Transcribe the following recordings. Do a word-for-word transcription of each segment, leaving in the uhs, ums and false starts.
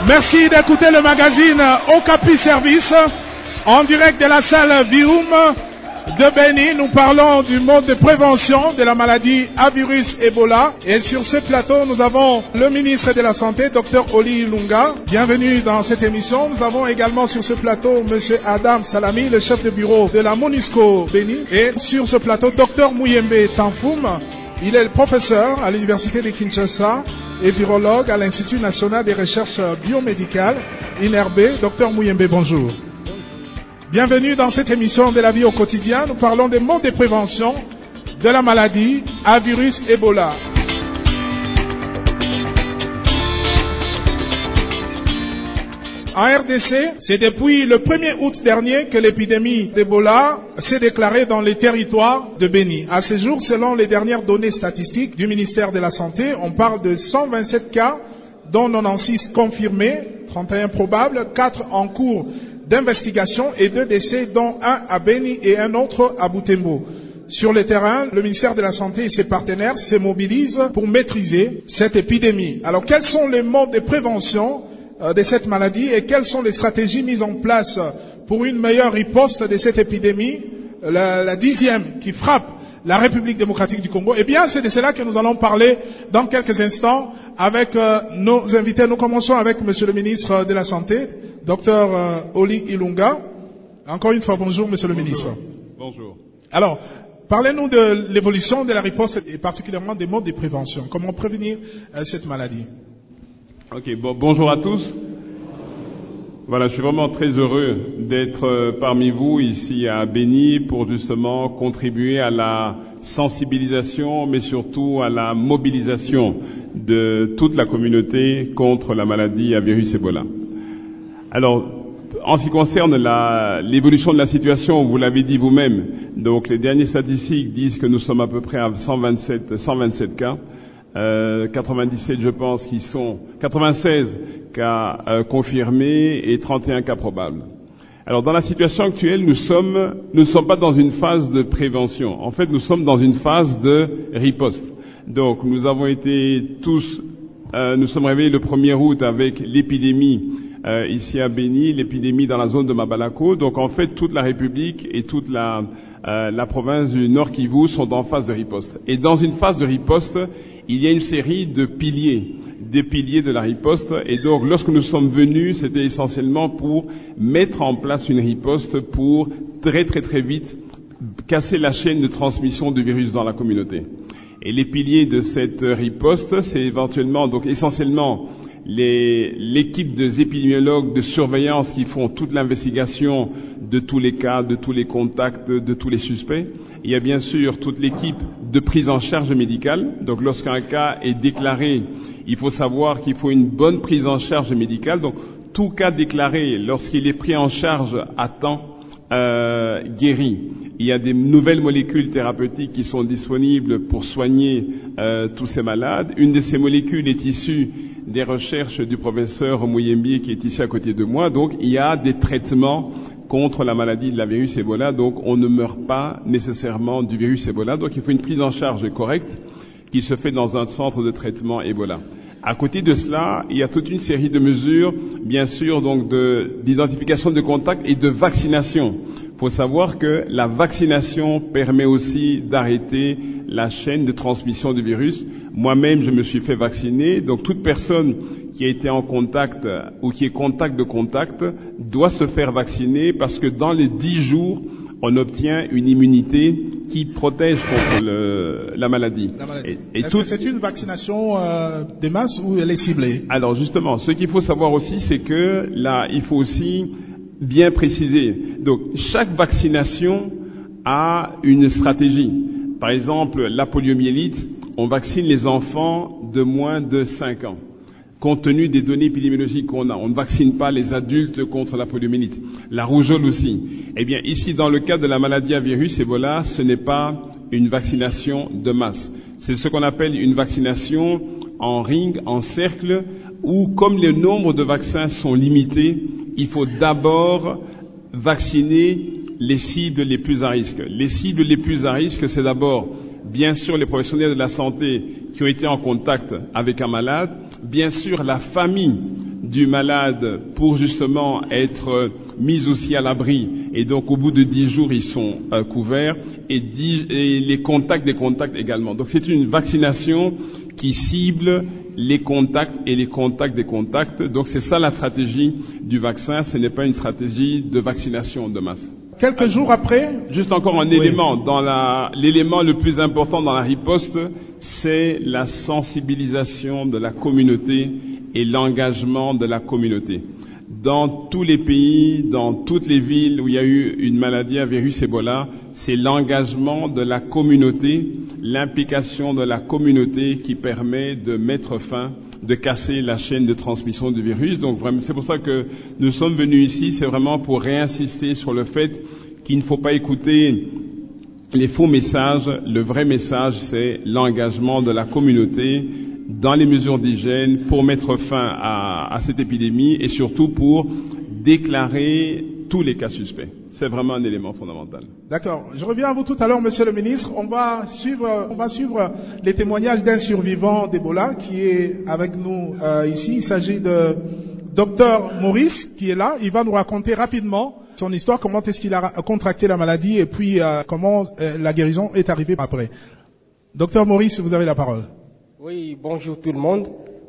Merci d'écouter le magazine Okapi Service en direct de la salle Vium de Béni. Nous parlons du mode de prévention de la maladie à virus Ebola. Et sur ce plateau, nous avons le ministre de la Santé, docteur Oli Ilunga. Bienvenue dans cette émission. Nous avons également sur ce plateau monsieur Adam Salami, le chef de bureau de la MONUSCO Béni. Et sur ce plateau, docteur Muyembe Tanfoum. Il est le professeur à l'université de Kinshasa et virologue à l'Institut national des recherches biomédicales, I N R B. Docteur Muyembe, bonjour. Bienvenue dans cette émission de la vie au quotidien. Nous parlons des modes de prévention de la maladie à virus Ebola. En R D C, c'est depuis le premier août dernier que l'épidémie d'Ebola s'est déclarée dans les territoires de Béni. À ce jour, selon les dernières données statistiques du ministère de la Santé, on parle de cent vingt-sept cas, dont quatre-vingt-seize confirmés, trente et un probables, quatre en cours d'investigation et deux décès, dont un à Béni et un autre à Butembo. Sur le terrain, le ministère de la Santé et ses partenaires se mobilisent pour maîtriser cette épidémie. Alors, quels sont les modes de prévention de cette maladie et quelles sont les stratégies mises en place pour une meilleure riposte de cette épidémie, la, la dixième qui frappe la République démocratique du Congo? Eh bien, c'est de cela que nous allons parler dans quelques instants avec euh, nos invités. Nous commençons avec monsieur le ministre de la Santé, docteur euh, Oli Ilunga. Encore une fois, bonjour monsieur le bonjour. ministre. Bonjour. Alors, parlez-nous de l'évolution de la riposte et particulièrement des modes de prévention. Comment prévenir euh, cette maladie? Ok, bon, bonjour à tous. Voilà, je suis vraiment très heureux d'être parmi vous ici à Béni pour justement contribuer à la sensibilisation, mais surtout à la mobilisation de toute la communauté contre la maladie à virus Ebola. Alors, en ce qui concerne la, l'évolution de la situation, vous l'avez dit vous-même, donc les dernières statistiques disent que nous sommes à peu près à cent vingt-sept, cent vingt-sept cas. Euh, quatre-vingt-dix-sept, je pense, qui sont quatre-vingt-seize cas euh, confirmés et trente et un cas probables. Alors, dans la situation actuelle, nous sommes, nous ne sommes pas dans une phase de prévention. En fait, nous sommes dans une phase de riposte. Donc, nous avons été tous, euh, nous sommes réveillés le premier août avec l'épidémie euh, ici à Béni, l'épidémie dans la zone de Mabalako. Donc, en fait, toute la République et toute la Euh, la province du Nord Kivu sont en phase de riposte. Et dans une phase de riposte, il y a une série de piliers, des piliers de la riposte. Et donc, lorsque nous sommes venus, c'était essentiellement pour mettre en place une riposte pour très très très vite casser la chaîne de transmission du virus dans la communauté. Et les piliers de cette riposte, c'est éventuellement, donc essentiellement, les, l'équipe des épidémiologues de surveillance qui font toute l'investigation de tous les cas, de tous les contacts, de tous les suspects. Il y a bien sûr toute l'équipe de prise en charge médicale. Donc lorsqu'un cas est déclaré, il faut savoir qu'il faut une bonne prise en charge médicale. Donc tout cas déclaré, lorsqu'il est pris en charge à temps, Euh, guéri. Il y a des nouvelles molécules thérapeutiques qui sont disponibles pour soigner euh, tous ces malades. Une de ces molécules est issue des recherches du professeur Muyembe qui est ici à côté de moi. Donc, il y a des traitements contre la maladie de la virus Ebola. Donc, on ne meurt pas nécessairement du virus Ebola. Donc, il faut une prise en charge correcte qui se fait dans un centre de traitement Ebola. À côté de cela, il y a toute une série de mesures, bien sûr, donc de, d'identification de contacts et de vaccination. Il faut savoir que la vaccination permet aussi d'arrêter la chaîne de transmission du virus. Moi-même, je me suis fait vacciner. Donc, toute personne qui a été en contact ou qui est contact de contact doit se faire vacciner parce que dans les dix jours, on obtient une immunité qui protège contre le, la maladie. La maladie. Et, et Est-ce tout... que c'est une vaccination euh, de masse ou elle est ciblée? Alors justement, ce qu'il faut savoir aussi, c'est que là, il faut aussi bien préciser. Donc, chaque vaccination a une stratégie. Par exemple, la poliomyélite, on vaccine les enfants de moins de cinq ans. Compte tenu des données épidémiologiques qu'on a, on ne vaccine pas les adultes contre la poliomyélite. La rougeole aussi. Eh bien, ici, dans le cas de la maladie à virus Ebola, ce n'est pas une vaccination de masse. C'est ce qu'on appelle une vaccination en ring, en cercle, où, comme le nombre de vaccins sont limités, il faut d'abord vacciner les cibles les plus à risque. Les cibles les plus à risque, c'est d'abord, bien sûr, les professionnels de la santé qui ont été en contact avec un malade, bien sûr, la famille du malade pour justement être mis aussi à l'abri. Et donc, au bout de dix jours, ils sont euh, couverts et, dix, et les contacts des contacts également. Donc, c'est une vaccination qui cible les contacts et les contacts des contacts. Donc, c'est ça la stratégie du vaccin. Ce n'est pas une stratégie de vaccination de masse. Quelques jours après. Juste encore un oui. élément. Dans la, l'élément le plus important dans la riposte, c'est la sensibilisation de la communauté et l'engagement de la communauté. Dans tous les pays, dans toutes les villes où il y a eu une maladie à virus Ebola, c'est l'engagement de la communauté, l'implication de la communauté qui permet de mettre fin, de casser la chaîne de transmission du virus. Donc vraiment, c'est pour ça que nous sommes venus ici, c'est vraiment pour réinsister sur le fait qu'il ne faut pas écouter les faux messages. Le vrai message, c'est l'engagement de la communauté dans les mesures d'hygiène pour mettre fin à, à cette épidémie et surtout pour déclarer tous les cas suspects. C'est vraiment un élément fondamental. D'accord. Je reviens à vous tout à l'heure, Monsieur le Ministre. On va suivre, on va suivre les témoignages d'un survivant d'Ebola qui est avec nous euh, ici. Il s'agit de Docteur Maurice qui est là. Il va nous raconter rapidement son histoire, comment est-ce qu'il a contracté la maladie et puis euh, comment euh, la guérison est arrivée après. Docteur Maurice, vous avez la parole. Oui, bonjour tout le monde.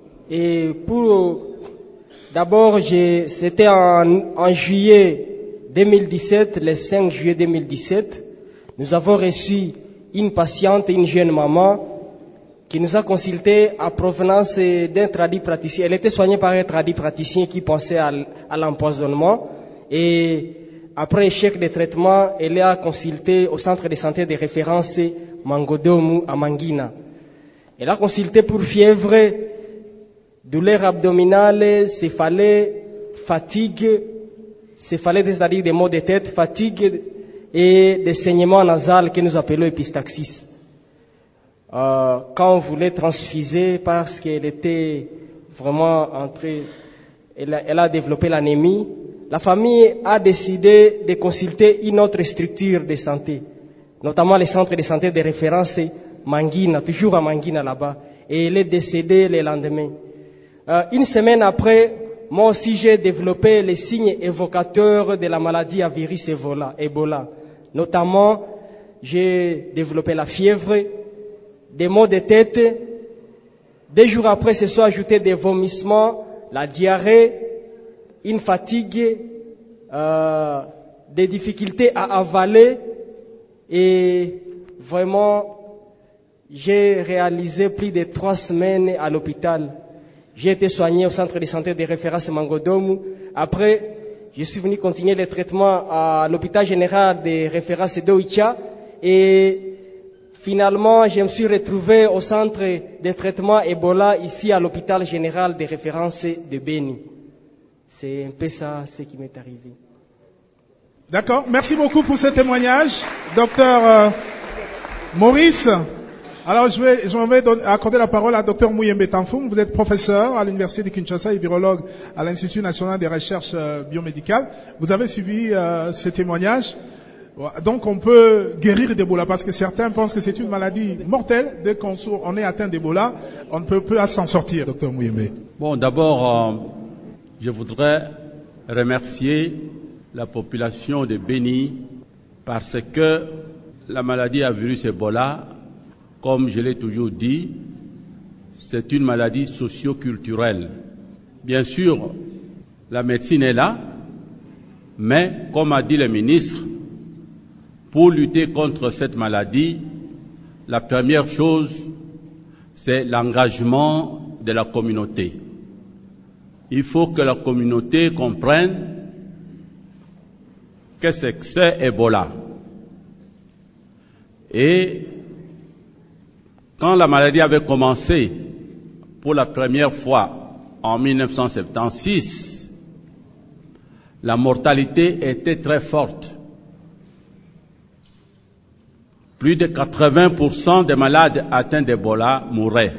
Et pour d'abord, j'ai, c'était en, en juillet deux mille dix-sept, le cinq juillet deux mille dix-sept, nous avons reçu une patiente, une jeune maman, qui nous a consulté à provenance d'un tradit praticien. Elle était soignée par un tradit praticien qui pensait à, à l'empoisonnement. Et après échec de traitement, elle a consulté au centre de santé de référence Mangodomu à Mangina. Elle a consulté pour fièvre, douleur abdominale, céphalée, fatigue, céphalée, c'est-à-dire des maux de tête, fatigue et des saignements nasales que nous appelons épistaxis. Euh, quand on voulait transfuser parce qu'elle était vraiment entrée, elle a, elle a développé l'anémie, la famille a décidé de consulter une autre structure de santé, notamment les centres de santé de référence Mangina, toujours à Mangina là-bas, et elle est décédée le lendemain. Euh, une semaine après, moi aussi j'ai développé les signes évocateurs de la maladie à virus Ebola, Ebola. Notamment, j'ai développé la fièvre, des maux de tête. Deux jours après, se sont ajoutés des vomissements, la diarrhée, une fatigue, euh, des difficultés à avaler et vraiment, j'ai réalisé plus de trois semaines à l'hôpital. J'ai été soigné au centre de santé de référence Mangodomu. Après, je suis venu continuer le traitement à l'hôpital général de référence d'Oicha. Et finalement, je me suis retrouvé au centre de traitement Ebola ici à l'hôpital général de référence de Beni. C'est un peu ça ce qui m'est arrivé. D'accord. Merci beaucoup pour ce témoignage, docteur euh, Maurice. Alors, je vais, je vais donner, accorder la parole à docteur Mouyembe Tanfoum. Vous êtes professeur à l'université de Kinshasa et virologue à l'Institut national des recherches euh, biomédicales. Vous avez suivi euh, ce témoignage. Donc, on peut guérir d'Ebola parce que certains pensent que c'est une maladie mortelle. Dès qu'on on est atteint d'Ebola, on ne peut plus s'en sortir, docteur Mouyembe. Bon, d'abord, euh, je voudrais remercier la population de Beni parce que la maladie à virus Ebola, comme je l'ai toujours dit, c'est une maladie socio-culturelle. Bien sûr, la médecine est là, mais comme a dit le ministre, pour lutter contre cette maladie, la première chose, c'est l'engagement de la communauté. Il faut que la communauté comprenne que c'est que c'est Ebola. Et quand la maladie avait commencé pour la première fois en mille neuf cent soixante-seize, la mortalité était très forte. Plus de quatre-vingts pour cent des malades atteints d'Ebola mouraient.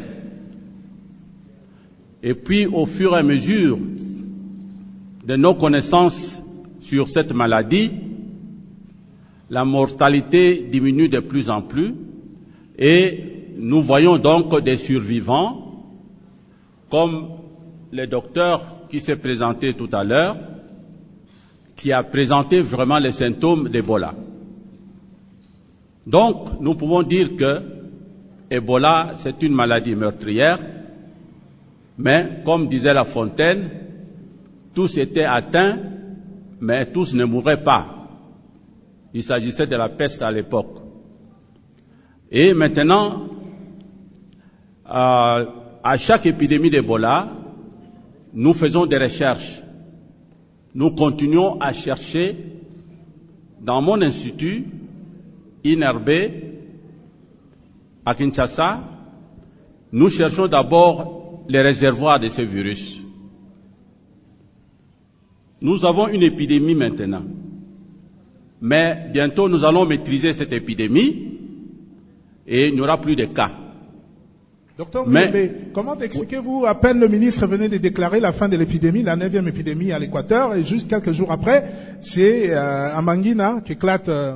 Et puis, au fur et à mesure de nos connaissances sur cette maladie, la mortalité diminue de plus en plus et nous voyons donc des survivants, comme le docteur qui s'est présenté tout à l'heure, qui a présenté vraiment les symptômes d'Ebola. Donc, nous pouvons dire que Ebola, c'est une maladie meurtrière, mais comme disait La Fontaine, tous étaient atteints, mais tous ne mouraient pas. Il s'agissait de la peste à l'époque. Et maintenant, euh, à chaque épidémie d'Ebola, nous faisons des recherches. Nous continuons à chercher dans mon institut, I N R B, à Kinshasa. Nous cherchons d'abord les réservoirs de ce virus. Nous avons une épidémie maintenant. Mais bientôt, nous allons maîtriser cette épidémie et il n'y aura plus de cas. Docteur Mouyembe, comment expliquez-vous, à peine le ministre venait de déclarer la fin de l'épidémie, la neuvième épidémie à l'Équateur, et juste quelques jours après, c'est euh, à Mangina qu'éclate euh,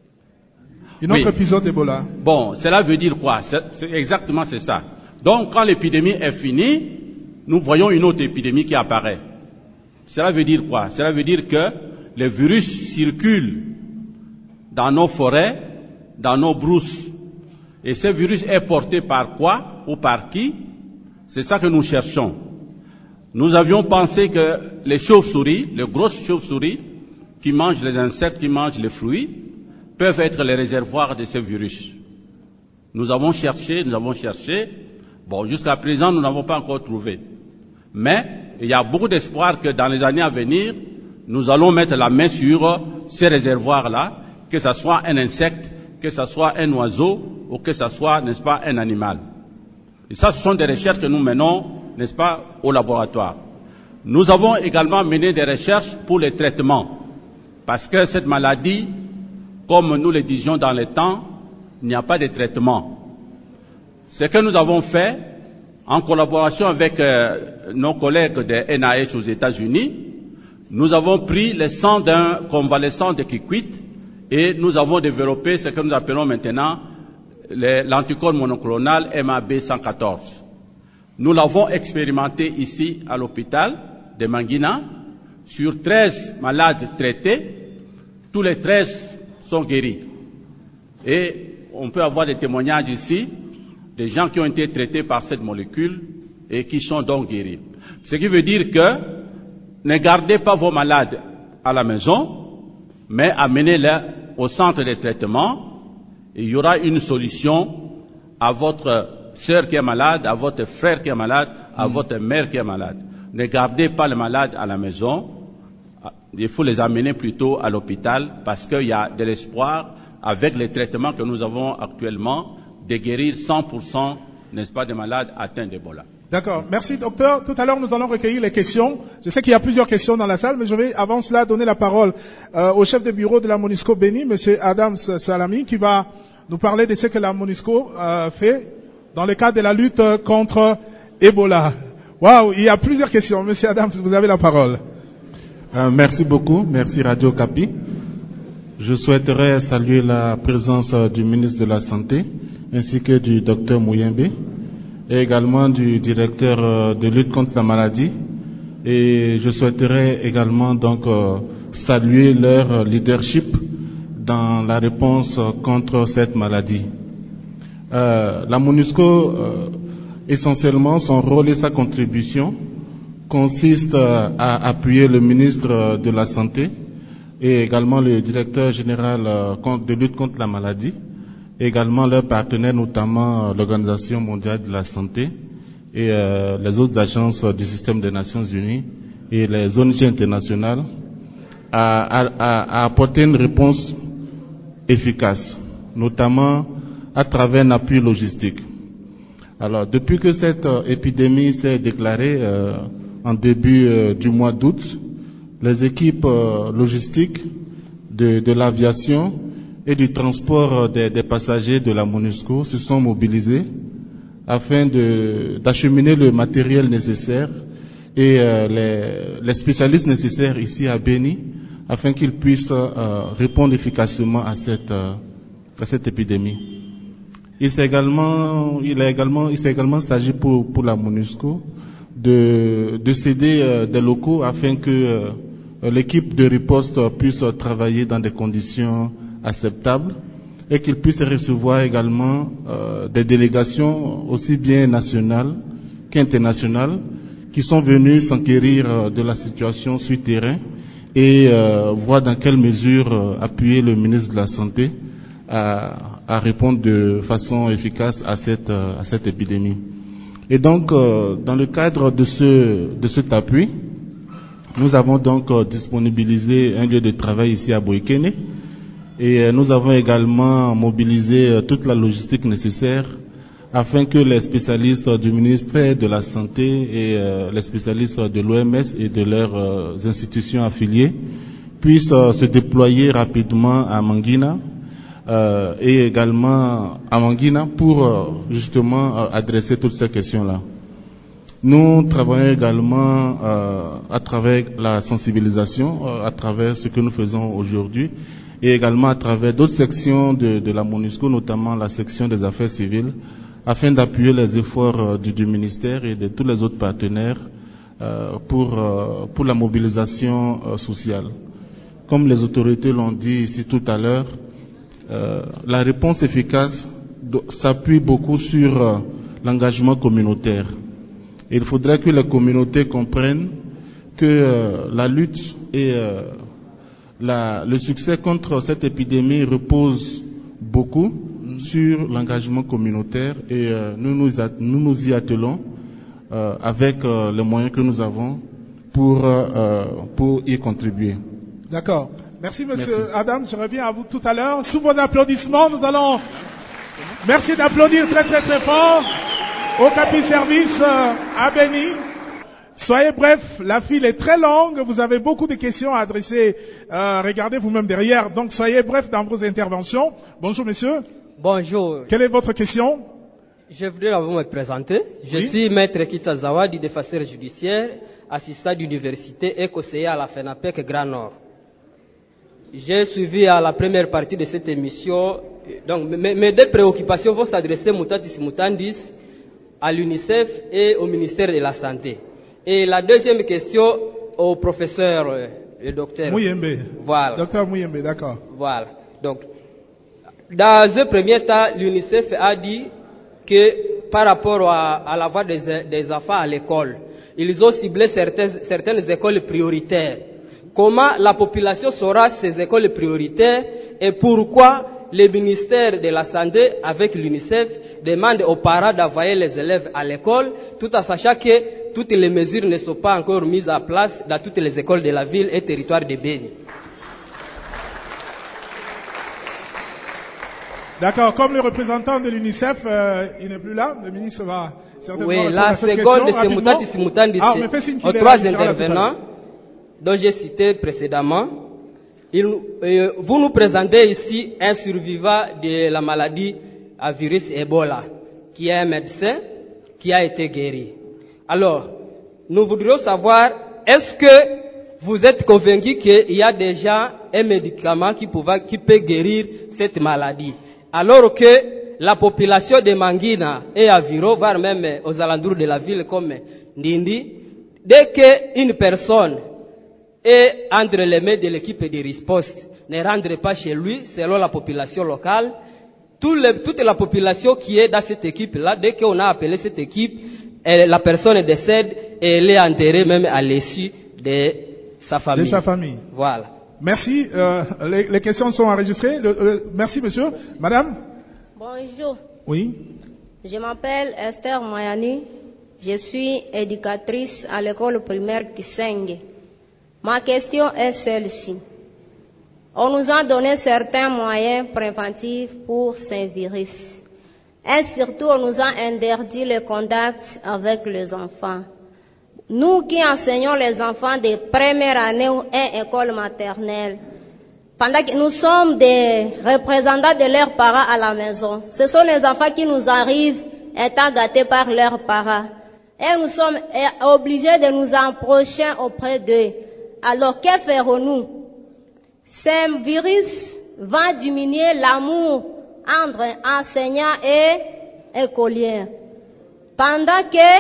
un autre oui. épisode d'Ebola. Bon, cela veut dire quoi? C'est, c'est exactement c'est ça. Donc, quand l'épidémie est finie, nous voyons une autre épidémie qui apparaît. Cela veut dire quoi? Cela veut dire que les virus circulent dans nos forêts, dans nos brousses. Et ce virus est porté par quoi ou par qui? C'est ça que nous cherchons. Nous avions pensé que les chauves-souris, les grosses chauves-souris, qui mangent les insectes, qui mangent les fruits, peuvent être les réservoirs de ce virus. Nous avons cherché, nous avons cherché. Bon, jusqu'à présent, nous n'avons pas encore trouvé. Mais il y a beaucoup d'espoir que dans les années à venir, nous allons mettre la main sur ces réservoirs-là, que ce soit un insecte, que ce soit un oiseau, ou que ce soit, n'est-ce pas, un animal. Et ça, ce sont des recherches que nous menons, n'est-ce pas, au laboratoire. Nous avons également mené des recherches pour les traitements, parce que cette maladie, comme nous le disions dans le temps, il n'y a pas de traitement. Ce que nous avons fait, en collaboration avec euh, nos collègues de N I H aux États-Unis, nous avons pris le sang d'un convalescent de Kikwit et nous avons développé ce que nous appelons maintenant le, l'anticorps monoclonal M A B cent quatorze. Nous l'avons expérimenté ici à l'hôpital de Mangina sur treize malades traités. Tous les treize sont guéris. Et on peut avoir des témoignages ici des gens qui ont été traités par cette molécule et qui sont donc guéris. Ce qui veut dire que ne gardez pas vos malades à la maison, mais amenez-les au centre de traitement. Et il y aura une solution à votre sœur qui est malade, à votre frère qui est malade, à mmh. votre mère qui est malade. Ne gardez pas les malades à la maison. Il faut les amener plutôt à l'hôpital parce qu'il y a de l'espoir avec les traitements que nous avons actuellement de guérir cent pour cent, n'est-ce pas, des malades atteints d'Ebola. D'accord. Merci, docteur. Tout à l'heure, nous allons recueillir les questions. Je sais qu'il y a plusieurs questions dans la salle, mais je vais avant cela donner la parole euh, au chef de bureau de la MONUSCO Béni, monsieur Adams Salami, qui va nous parler de ce que la MONUSCO euh, fait dans le cadre de la lutte contre Ebola. Waouh, il y a plusieurs questions. Monsieur Adams, vous avez la parole. Euh, merci beaucoup. Merci Radio Kapi. Je souhaiterais saluer la présence du ministre de la Santé ainsi que du docteur Mouyembe et également du directeur de lutte contre la maladie. Et je souhaiterais également donc euh, saluer leur leadership dans la réponse contre cette maladie. Euh, la MONUSCO, euh, essentiellement, son rôle et sa contribution consiste à appuyer le ministre de la Santé et également le directeur général de lutte contre la maladie, et également leurs partenaires, notamment l'Organisation mondiale de la santé et euh, les autres agences du système des Nations Unies et les O N G internationales, à, à, à apporter une réponse efficace, notamment à travers un appui logistique. Alors, depuis que cette euh, épidémie s'est déclarée euh, en début euh, du mois d'août, les équipes euh, logistiques de, de l'aviation et du transport euh, des, des passagers de la MONUSCO se sont mobilisées afin de, d'acheminer le matériel nécessaire et euh, les, les spécialistes nécessaires ici à Béni afin qu'ils puissent euh, répondre efficacement à cette, euh, à cette épidémie. Il s'est également, il a également, il s'est également s'agit pour, pour la MONUSCO de, de céder euh, des locaux afin que euh, l'équipe de riposte puisse travailler dans des conditions acceptables et qu'il puisse recevoir également euh, des délégations aussi bien nationales qu'internationales qui sont venues s'enquérir euh, de la situation sur terrain et euh, voir dans quelle mesure euh, appuyer le ministre de la Santé à, à répondre de façon efficace à cette, euh, à cette épidémie. Et donc, euh, dans le cadre de ce, de cet appui, nous avons donc euh, disponibilisé un lieu de travail ici à Boikene et euh, nous avons également mobilisé euh, toute la logistique nécessaire afin que les spécialistes du ministère de la Santé et euh, les spécialistes de l'O M S et de leurs euh, institutions affiliées puissent euh, se déployer rapidement à Mangina euh, et également à Mangina pour euh, justement euh, adresser toutes ces questions-là. Nous travaillons également euh, à travers la sensibilisation, euh, à travers ce que nous faisons aujourd'hui et également à travers d'autres sections de, de la MONUSCO, notamment la section des affaires civiles, afin d'appuyer les efforts euh, du, du ministère et de tous les autres partenaires euh, pour, euh, pour la mobilisation euh, sociale. Comme les autorités l'ont dit ici tout à l'heure, euh, la réponse efficace s'appuie beaucoup sur euh, l'engagement communautaire. Et il faudrait que les communautés comprennent que euh, la lutte et euh, la, le succès contre cette épidémie repose beaucoup sur l'engagement communautaire et euh, nous, nous, a, nous nous y attelons euh, avec euh, les moyens que nous avons pour, euh, pour y contribuer. D'accord. Merci Monsieur Merci. Adam, je reviens à vous tout à l'heure. Sous vos applaudissements, nous allons... Merci d'applaudir très très très fort au Capi Service euh, à Béni. Soyez bref, la file est très longue, vous avez beaucoup de questions à adresser. Euh, regardez vous-même derrière, donc soyez bref dans vos interventions. Bonjour monsieur. Bonjour. Quelle est votre question? Je voudrais d'abord me présenter. Je Oui. suis maître Kitsa Zawadi, défenseur judiciaire, assistant d'université et conseiller à la FENAPEC Grand Nord. J'ai suivi à la première partie de cette émission. Donc, mes, mes deux préoccupations vont s'adresser mutatis mutandis à l'UNICEF et au ministère de la Santé. Et la deuxième question au professeur, euh, le docteur Mouyembe. Voilà. Docteur Mouyembe, d'accord. Voilà. Donc, dans un premier temps, l'UNICEF a dit que par rapport à, à la voie des, des enfants à l'école, ils ont ciblé certaines, certaines écoles prioritaires. Comment la population saura ces écoles prioritaires et pourquoi le ministère de la Santé, avec l'UNICEF, demande aux parents d'envoyer les élèves à l'école, tout en sachant que toutes les mesures ne sont pas encore mises en place dans toutes les écoles de la ville et territoire de Béni. D'accord, comme le représentant de l'UNICEF, euh, il n'est plus là, le ministre va certainement Oui, répondre la à cette seconde, question c'est rapidement. mutatis mutandis. Ah, mais fais signe qu'il Aux est là, trois il sera là tout à intervenants l'heure. dont j'ai cité précédemment, il, euh, vous nous présentez ici un survivant de la maladie à virus Ebola, qui est un médecin qui a été guéri. Alors, nous voudrions savoir, est-ce que vous êtes convaincu qu'il y a déjà un médicament qui, pouvait, qui peut guérir cette maladie, alors que la population de Mangina et Aviro, voire même aux alentours de la ville comme Ndindi, dès qu'une personne est entre les mains de l'équipe de riposte, ne rentre pas chez lui, selon la population locale, tout le, toute la population qui est dans cette équipe-là, dès qu'on a appelé cette équipe, elle, la personne décède et elle est enterrée même à l'issue de sa famille. De sa famille. Voilà. Merci. Euh, les, les questions sont enregistrées. Le, le, merci, monsieur. Madame? Bonjour. Oui. Je m'appelle Esther Mayani. Je suis éducatrice à l'école primaire Kisenge. Ma question est celle-ci. On nous a donné certains moyens préventifs pour ces virus. Et surtout, on nous a interdit le contact avec les enfants. Nous qui enseignons les enfants de première année et école maternelle, pendant que nous sommes des représentants de leurs parents à la maison, ce sont les enfants qui nous arrivent étant gâtés par leurs parents. Et nous sommes obligés de nous approcher auprès d'eux. Alors, que ferons-nous? Ce virus va diminuer l'amour entre enseignants et écoliers. Pendant que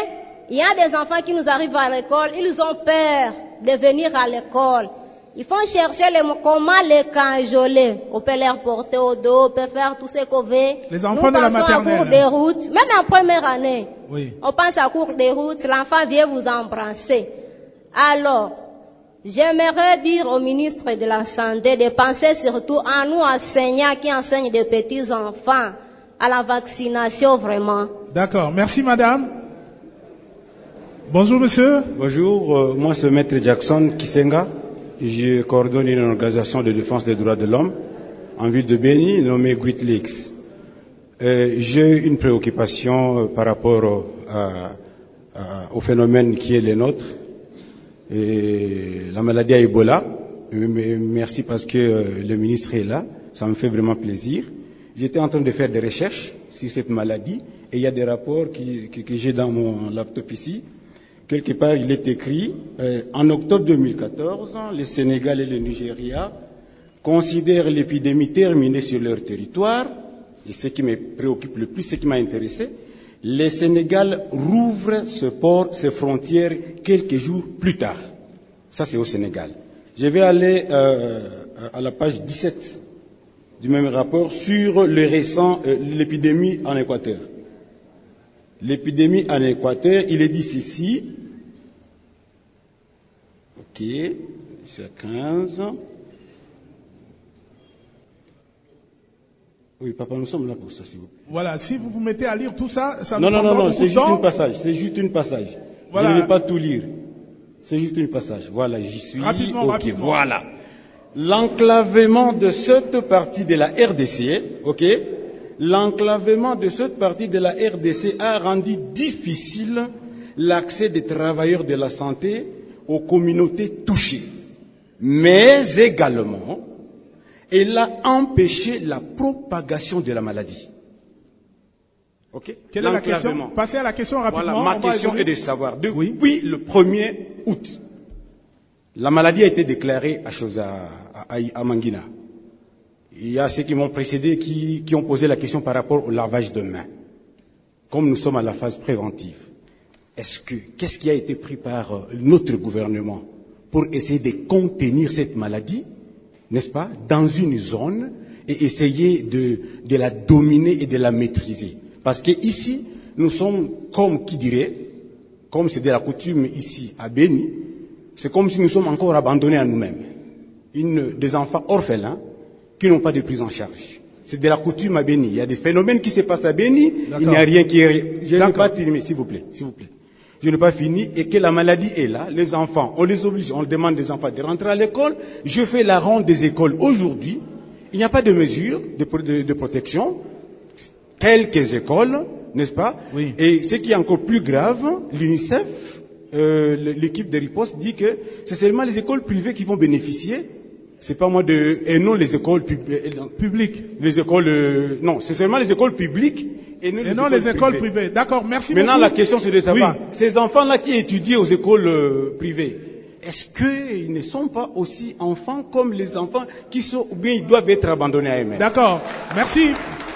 il y a des enfants qui nous arrivent à l'école, ils ont peur de venir à l'école. Ils font chercher les, comment les cajoler. On peut les porter au dos, on peut faire tout ce qu'on veut. Les enfants nous de la maternelle. à cours de route, même en première année. Oui. On pense à cours de route, l'enfant vient vous embrasser. Alors, j'aimerais dire au ministre de la Santé de penser surtout à nous enseignants qui enseignent des petits enfants à la vaccination vraiment. D'accord. Merci madame. Bonjour monsieur. Bonjour, euh, moi c'est Maître Jackson Kisenga. Je coordonne une organisation de défense des droits de l'homme en ville de Béni nommée Great Lakes. Euh, j'ai une préoccupation euh, par rapport à, à, au phénomène qui est le nôtre, et la maladie à Ebola. Merci parce que euh, le ministre est là, ça me fait vraiment plaisir. J'étais en train de faire des recherches sur cette maladie et il y a des rapports qui, que, que j'ai dans mon laptop ici. Quelque part, il est écrit, euh, en octobre deux mille quatorze, le Sénégal et le Nigeria considèrent l'épidémie terminée sur leur territoire, et ce qui me préoccupe le plus, ce qui m'a intéressé, le Sénégal rouvre ce port, ses frontières quelques jours plus tard. Ça, c'est au Sénégal. Je vais aller euh, à la page dix-sept du même rapport sur le récent, euh, l'épidémie en Équateur. L'épidémie en Équateur, il est dit ceci. Ok, c'est à quinze. Oui, papa, nous sommes là pour ça, s'il vous plaît. Voilà, si vous vous mettez à lire tout ça, ça non, nous non, non, non, c'est juste temps. une passage. C'est juste une passage. Voilà. Je ne vais pas tout lire. C'est juste une passage. Voilà, j'y suis. Rapidement, okay, rapidement. Voilà. L'enclavement de cette partie de la R D C, ok, l'enclavement de cette partie de la R D C a rendu difficile l'accès des travailleurs de la santé aux communautés touchées. Mais également, elle a empêché la propagation de la maladie. Ok? Quelle est la question? Passez à la question rapidement. Voilà, ma question est de savoir, depuis oui. le premier août, la maladie a été déclarée à, chose à, à, à Mangina. Il y a ceux qui m'ont précédé qui, qui ont posé la question par rapport au lavage de mains. Comme nous sommes à la phase préventive, est-ce que, qu'est-ce qui a été pris par notre gouvernement pour essayer de contenir cette maladie, n'est-ce pas, dans une zone et essayer de, de la dominer et de la maîtriser? Parce que ici, nous sommes comme qui dirait, comme c'est de la coutume ici à Béni, c'est comme si nous sommes encore abandonnés à nous-mêmes. Une, des enfants orphelins qui n'ont pas de prise en charge. C'est de la coutume à Béni. Il y a des phénomènes qui se passent à Béni, il n'y a rien qui est... Je n'ai pas terminé, s'il vous plaît, s'il vous plaît. Je n'ai pas fini, et que la maladie est là, les enfants, on les oblige, on demande des enfants de rentrer à l'école. Je fais la ronde des écoles aujourd'hui. Il n'y a pas de mesures de, de, de protection. Quelques écoles, n'est-ce pas? Oui. Et ce qui est encore plus grave, l'UNICEF, euh, l'équipe de riposte dit que c'est seulement les écoles privées qui vont bénéficier. C'est pas moi de, et non les écoles pub, publiques. Les écoles, euh, non, c'est seulement les écoles publiques et non, et les, non écoles les écoles privées. privées. D'accord, merci Maintenant, beaucoup. la question c'est de savoir, oui. ces enfants-là qui étudient aux écoles euh, privées, est-ce qu'ils ne sont pas aussi enfants comme les enfants qui sont, ou bien ils doivent être abandonnés à eux-mêmes? D'accord, merci.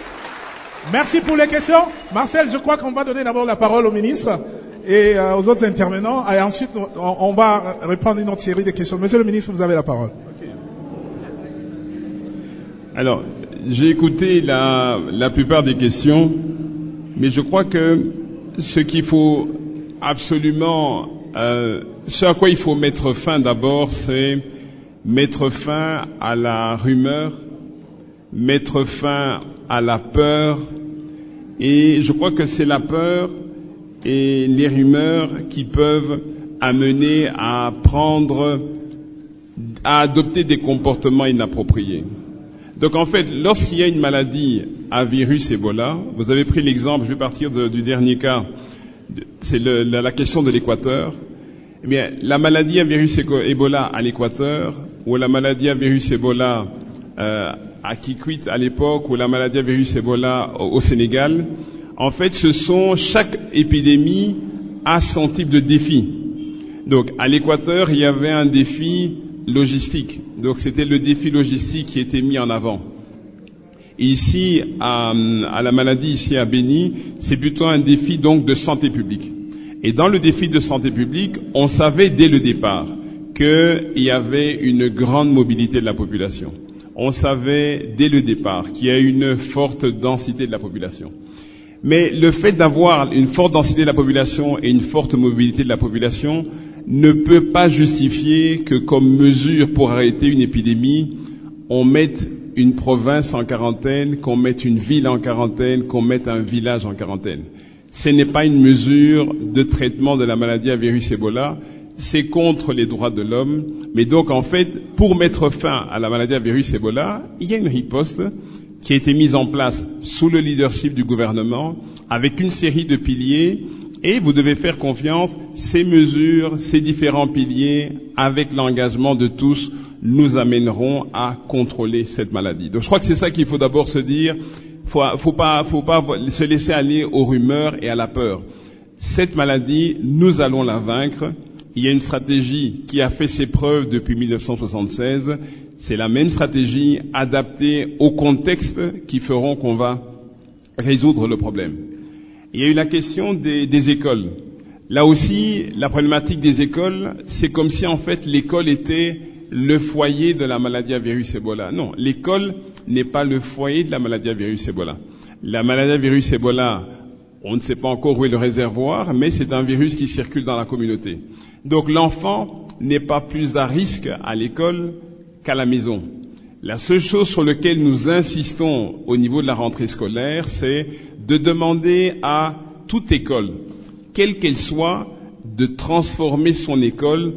Merci pour les questions. Marcel, je crois qu'on va donner d'abord la parole au ministre et euh, aux autres intervenants. Et ensuite, on, on va répondre à une autre série de questions. Monsieur le ministre, vous avez la parole. Okay. Alors, j'ai écouté la, la plupart des questions, mais je crois que ce qu'il faut absolument, euh, ce à quoi il faut mettre fin d'abord, c'est mettre fin à la rumeur, mettre fin à la peur, et je crois que c'est la peur et les rumeurs qui peuvent amener à prendre, à adopter des comportements inappropriés. Donc en fait, lorsqu'il y a une maladie à virus Ebola, vous avez pris l'exemple, je vais partir de, du dernier cas, c'est le, la, la question de l'Équateur. Eh bien, la maladie à virus Ebola à l'Équateur, ou la maladie à virus Ebola euh, à Kikwit à l'époque, ou la maladie à virus Ebola au, au Sénégal, en fait, ce sont, chaque épidémie a son type de défi. Donc, à l'Équateur, il y avait un défi logistique. Donc, c'était le défi logistique qui était mis en avant. Et ici, à, à la maladie, ici à Béni, c'est plutôt un défi donc de santé publique. Et dans le défi de santé publique, on savait dès le départ qu'il y avait une grande mobilité de la population. On savait dès le départ qu'il y a une forte densité de la population. Mais le fait d'avoir une forte densité de la population et une forte mobilité de la population ne peut pas justifier que comme mesure pour arrêter une épidémie, on mette une province en quarantaine, qu'on mette une ville en quarantaine, qu'on mette un village en quarantaine. Ce n'est pas une mesure de traitement de la maladie à virus Ebola, c'est contre les droits de l'homme. Mais donc en fait, pour mettre fin à la maladie à virus Ebola, il y a une riposte qui a été mise en place sous le leadership du gouvernement, avec une série de piliers, et vous devez faire confiance, ces mesures, ces différents piliers, avec l'engagement de tous, nous amèneront à contrôler cette maladie. Donc je crois que c'est ça qu'il faut d'abord se dire, faut, faut pas, faut pas se laisser aller aux rumeurs et à la peur. Cette maladie, nous allons la vaincre. Il y a une stratégie qui a fait ses preuves depuis mille neuf cent soixante-seize. C'est la même stratégie adaptée au contexte qui feront qu'on va résoudre le problème. Il y a eu la question des, des écoles. Là aussi, la problématique des écoles, c'est comme si en fait l'école était le foyer de la maladie à virus Ebola. Non, l'école n'est pas le foyer de la maladie à virus Ebola. La maladie à virus Ebola, on ne sait pas encore où est le réservoir, mais c'est un virus qui circule dans la communauté. Donc l'enfant n'est pas plus à risque à l'école qu'à la maison. La seule chose sur laquelle nous insistons au niveau de la rentrée scolaire, c'est de demander à toute école, quelle qu'elle soit, de transformer son école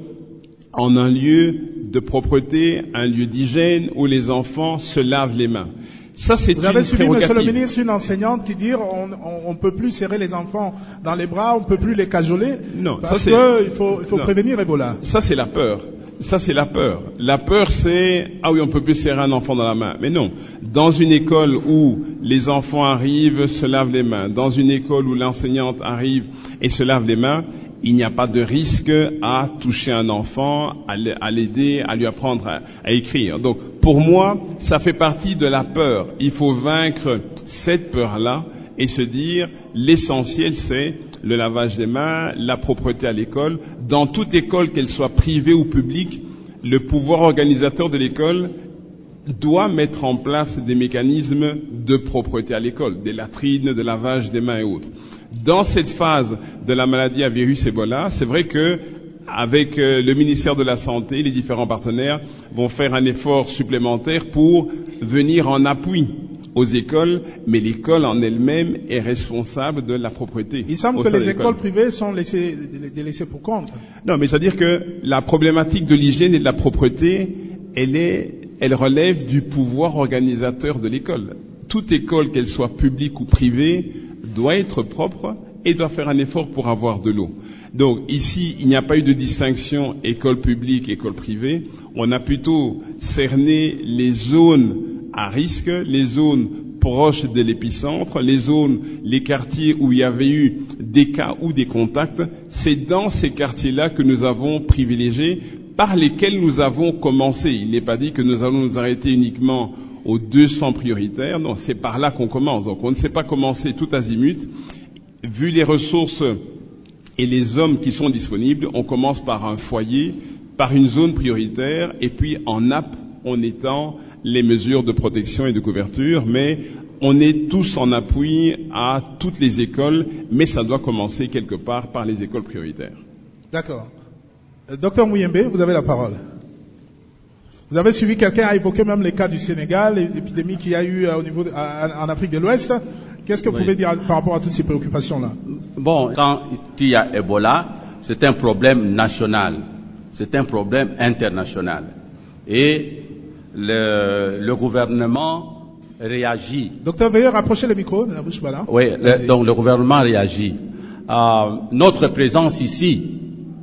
en un lieu de propreté, un lieu d'hygiène où les enfants se lavent les mains. Ça, c'est Vous avez une suivi, Monsieur le prérogative. ministre, une enseignante qui dit on ne peut plus serrer les enfants dans les bras, on ne peut plus les cajoler, Non, parce ça, qu'il faut, il faut non. prévenir Ebola. Ça, c'est la peur. Ça, c'est la peur. La peur, c'est « Ah oui, on peut plus serrer un enfant dans la main ». Mais non. Dans une école où les enfants arrivent, se lavent les mains, dans une école où l'enseignante arrive et se lave les mains, il n'y a pas de risque à toucher un enfant, à l'aider, à lui apprendre à, à écrire. Donc, pour moi, ça fait partie de la peur. Il faut vaincre cette peur-là et se dire, l'essentiel, c'est le lavage des mains, la propreté à l'école. Dans toute école, qu'elle soit privée ou publique, le pouvoir organisateur de l'école doit mettre en place des mécanismes de propreté à l'école, des latrines, de lavage des mains et autres. Dans cette phase de la maladie à virus Ebola, c'est vrai que avec le ministère de la Santé, les différents partenaires vont faire un effort supplémentaire pour venir en appui aux écoles, mais l'école en elle-même est responsable de la propreté. Il semble que les écoles privées sont laissées, délaissées pour compte. Non, mais c'est-à-dire que la problématique de l'hygiène et de la propreté, elle est, elle relève du pouvoir organisateur de l'école. Toute école, qu'elle soit publique ou privée, doit être propre et doit faire un effort pour avoir de l'eau. Donc ici, il n'y a pas eu de distinction école publique, école privée. On a plutôt cerné les zones à risque, les zones proches de l'épicentre, les zones, les quartiers où il y avait eu des cas ou des contacts. C'est dans ces quartiers-là que nous avons privilégié, par lesquels nous avons commencé. Il n'est pas dit que nous allons nous arrêter uniquement aux deux cents prioritaires. Non, c'est par là qu'on commence. Donc on ne sait pas commencer tout azimut. Vu les ressources et les hommes qui sont disponibles, on commence par un foyer, par une zone prioritaire, et puis en nappe, on étend les mesures de protection et de couverture, mais on est tous en appui à toutes les écoles, mais ça doit commencer quelque part par les écoles prioritaires. D'accord. Euh, Docteur Mouyembe, vous avez la parole. Vous avez suivi, quelqu'un a évoqué même les cas du Sénégal, l'épidémie qu'il y a eu euh, au niveau de, à, en Afrique de l'Ouest. Qu'est-ce que vous oui. pouvez dire par rapport à toutes ces préoccupations-là? Bon, quand il y a Ebola, c'est un problème national, c'est un problème international. Et le, le gouvernement réagit. Docteur, veuillez rapprocher le micro de la bouche, voilà. Oui, le, donc le gouvernement réagit. Euh, notre présence ici,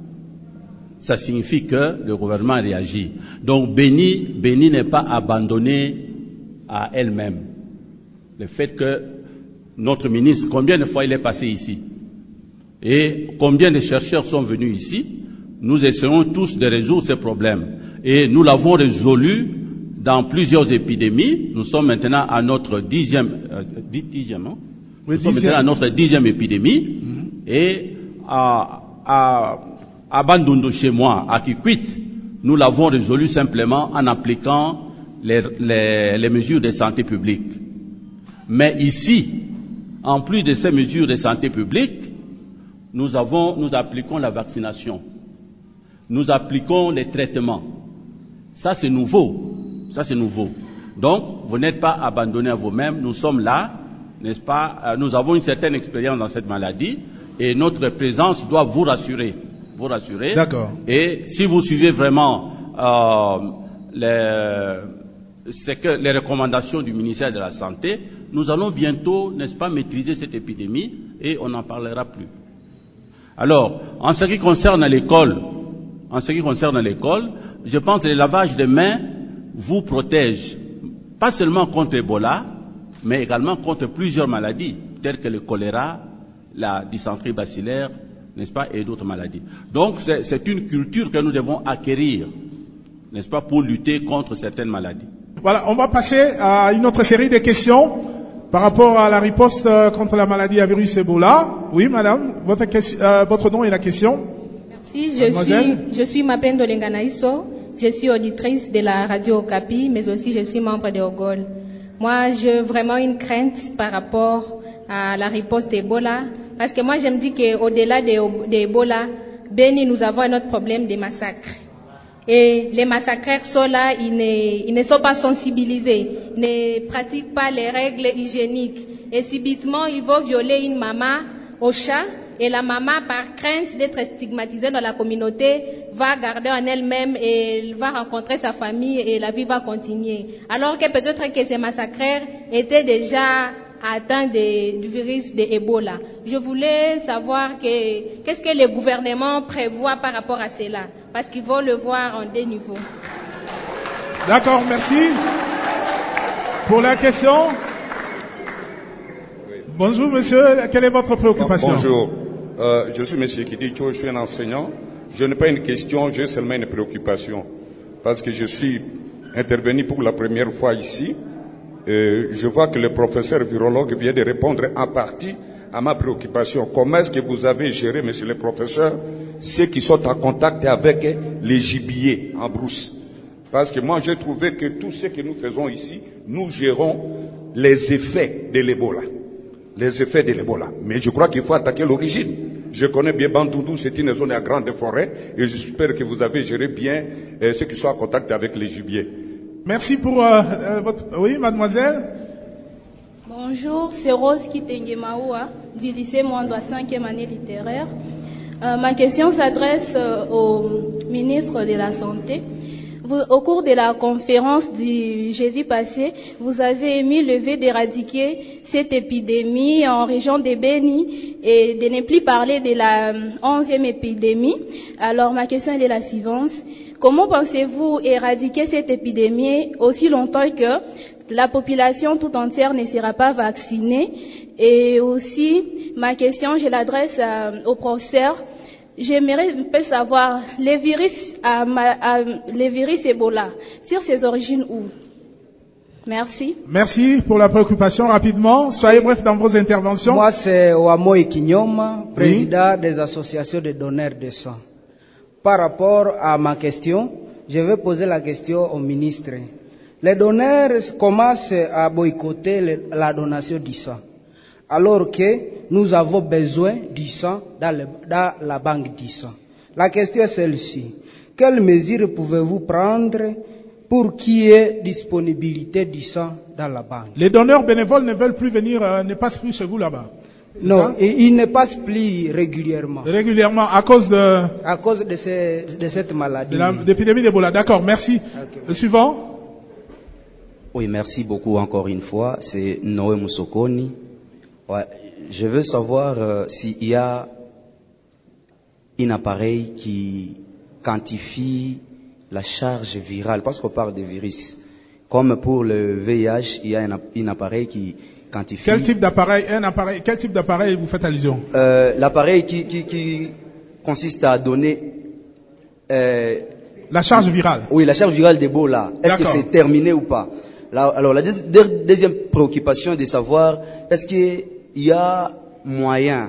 ça signifie que le gouvernement réagit. Donc Béni, Béni n'est pas abandonné à elle-même. Le fait que notre ministre, combien de fois il est passé ici? Et combien de chercheurs sont venus ici? Nous essayons tous de résoudre ces problèmes. Et nous l'avons résolu dans plusieurs épidémies. Nous sommes maintenant à notre dixième, euh, dixième, hein? Oui, nous sommes dixième. maintenant à notre dixième épidémie. Mm-hmm. Et à, à, à Bandundu chez moi, à Kikwit, nous l'avons résolu simplement en appliquant les, les, les mesures de santé publique. Mais ici, en plus de ces mesures de santé publique, nous avons, nous appliquons la vaccination. Nous appliquons les traitements. Ça, c'est nouveau. Ça, c'est nouveau. Donc, vous n'êtes pas abandonnés à vous-même. Nous sommes là, n'est-ce pas? Nous avons une certaine expérience dans cette maladie et notre présence doit vous rassurer. Vous rassurer. D'accord. Et si vous suivez vraiment euh, les, c'est que les recommandations du ministère de la Santé, nous allons bientôt, n'est-ce pas, maîtriser cette épidémie et on n'en parlera plus. Alors, en ce qui concerne l'école, en ce qui concerne l'école, je pense que le lavage des mains vous protège, pas seulement contre Ebola, mais également contre plusieurs maladies, telles que le choléra, la dysenterie bacillaire, n'est-ce pas, et d'autres maladies. Donc, c'est, c'est une culture que nous devons acquérir, n'est-ce pas, pour lutter contre certaines maladies. Voilà, on va passer à une autre série de questions par rapport à la riposte contre la maladie à virus Ebola. Oui, madame, votre, euh, votre nom et la question. Merci, je suis, je suis Mapendo Lenganaïso, je suis auditrice de la radio Okapi, mais aussi je suis membre de Ogol. Moi, j'ai vraiment une crainte par rapport à la riposte d'Ebola, parce que moi, je me dis qu'au-delà d'Ebola, Béni, nous avons un autre problème des massacres. Et les massacreurs sont là, ils ne, ils ne sont pas sensibilisés, ils ne pratiquent pas les règles hygiéniques. Et subitement, ils vont violer une maman au chat, et la maman, par crainte d'être stigmatisée dans la communauté, va garder en elle-même et elle va rencontrer sa famille et la vie va continuer. Alors que peut-être que ces massacreurs étaient déjà atteints de, du virus de Ebola. Je voulais savoir que, qu'est-ce que le gouvernement prévoit par rapport à cela, parce qu'ils vont le voir en deux niveaux. D'accord, merci. Pour la question. Bonjour monsieur, quelle est votre préoccupation? Bonjour, euh, je suis monsieur Kidicho, je suis un enseignant. Je n'ai pas une question, j'ai seulement une préoccupation. Parce que je suis intervenu pour la première fois ici. Euh, je vois que le professeur virologue vient de répondre en partie à ma préoccupation. Comment est-ce que vous avez géré, monsieur le professeur, ceux qui sont en contact avec les gibiers en brousse? Parce que moi, j'ai trouvé que tout ce que nous faisons ici, nous gérons les effets de l'Ebola. Les effets de l'Ebola. Mais je crois qu'il faut attaquer l'origine. Je connais bien Bandundu, c'est une zone à grande forêt, et j'espère que vous avez géré bien euh, ceux qui sont en contact avec les gibiers. Merci pour euh, euh, votre... Oui, mademoiselle. Bonjour, c'est Rose Kitenge-Maoua, du lycée Mwandoa cinquième année littéraire. Euh, ma question s'adresse euh, au ministre de la Santé. Vous, au cours de la conférence du jeudi passé, vous avez émis le vœu d'éradiquer cette épidémie en région de Béni et de ne plus parler de la onzième épidémie. Alors ma question est la suivante. Comment pensez-vous éradiquer cette épidémie aussi longtemps que la population tout entière ne sera pas vaccinée? Et aussi, ma question, je l'adresse à, au professeur. J'aimerais un peu savoir les virus, à, à, les virus Ebola, sur ses origines où? Merci. Merci pour la préoccupation. Rapidement, soyez bref dans vos interventions. Moi, c'est Wamoy Kinyoma, président oui. des associations de donneurs de sang. Par rapport à ma question, je vais poser la question au ministre. Les donneurs commencent à boycotter le, la donation du sang, alors que nous avons besoin du sang dans, le, dans la banque du sang. La question est celle-ci. Quelles mesures pouvez-vous prendre pour qu'il y ait disponibilité du sang dans la banque? Les donneurs bénévoles ne veulent plus venir, euh, ne passent plus chez vous là-bas. Non, ils ne passent plus régulièrement. Régulièrement, à cause de... À cause de, ces, de cette maladie. De la, l'épidémie d'Ebola. D'accord, merci. Okay. Le suivant. Oui, merci beaucoup encore une fois. C'est Noé Moussokoni. Ouais, je veux savoir euh, s'il y a un appareil qui quantifie la charge virale, parce qu'on parle de virus. Comme pour le V I H, il y a un, un appareil qui quantifie... Quel type d'appareil, un appareil, quel type d'appareil vous faites allusion? euh, L'appareil qui, qui, qui consiste à donner... Euh, la charge virale. Oui, la charge virale d'Ebola. Est-ce que c'est terminé ou pas? Là, alors, la deuxième préoccupation est de savoir, est-ce qu'il y a moyen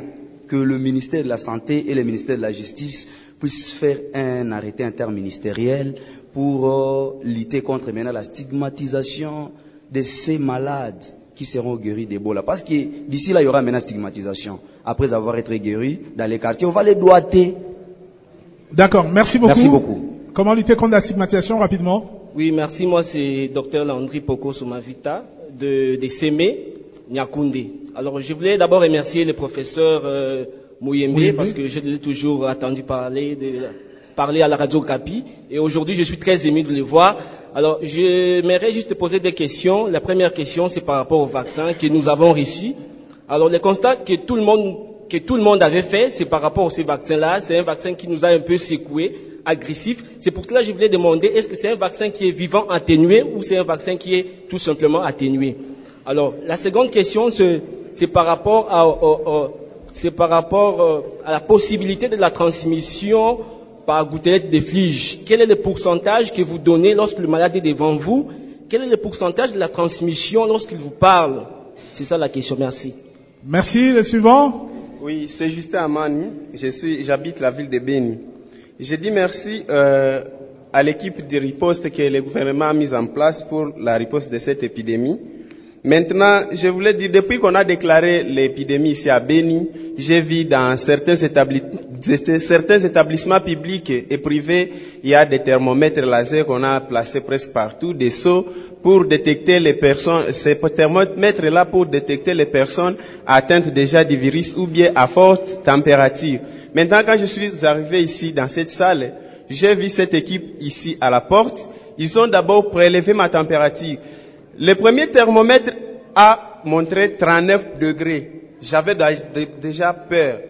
que le ministère de la Santé et le ministère de la Justice puissent faire un arrêté interministériel pour euh, lutter contre maintenant la stigmatisation de ces malades qui seront guéris d'Ebola. Parce que d'ici là, il y aura maintenant stigmatisation. Après avoir été guéris dans les quartiers, on va les doigter. D'accord, merci beaucoup. Merci beaucoup. Comment lutter contre la stigmatisation rapidement? Oui, merci. Moi, c'est docteur Landry Poko Soumavita de, de Sémé, Nyakoundé. Alors, je voulais d'abord remercier le professeur euh, Mouyembe oui, parce oui. que je l'ai toujours attendu parler, de, parler à la radio Capi. Et aujourd'hui, je suis très ému de le voir. Alors, j'aimerais juste poser des questions. La première question, c'est par rapport au vaccin que nous avons reçu. Alors, le constat que tout le monde, que tout le monde avait fait, c'est par rapport à ces vaccins-là. C'est un vaccin qui nous a un peu secoué, agressif. C'est pour cela que je voulais demander, est-ce que c'est un vaccin qui est vivant atténué ou c'est un vaccin qui est tout simplement atténué? Alors, la seconde question, c'est, c'est par rapport à, à, à c'est par rapport à la possibilité de la transmission par gouttelette de flige. Quel est le pourcentage que vous donnez lorsque le malade est devant vous? Quel est le pourcentage de la transmission lorsqu'il vous parle? C'est ça la question. Merci. Merci. Le suivant. Oui, c'est Justin Amani. Je suis, j'habite la ville de Béni. Je dis merci euh, à l'équipe de riposte que le gouvernement a mise en place pour la riposte de cette épidémie. Maintenant, je voulais dire, depuis qu'on a déclaré l'épidémie ici à Béni, j'ai vu dans certains, établi... certains établissements publics et privés, il y a des thermomètres laser qu'on a placés presque partout, des seaux pour détecter les personnes, ces thermomètres-là pour détecter les personnes atteintes déjà du virus ou bien à forte température. Maintenant, quand je suis arrivé ici dans cette salle, j'ai vu cette équipe ici à la porte. Ils ont d'abord prélevé ma température. Le premier thermomètre a montré trente-neuf degrés. J'avais déjà peur.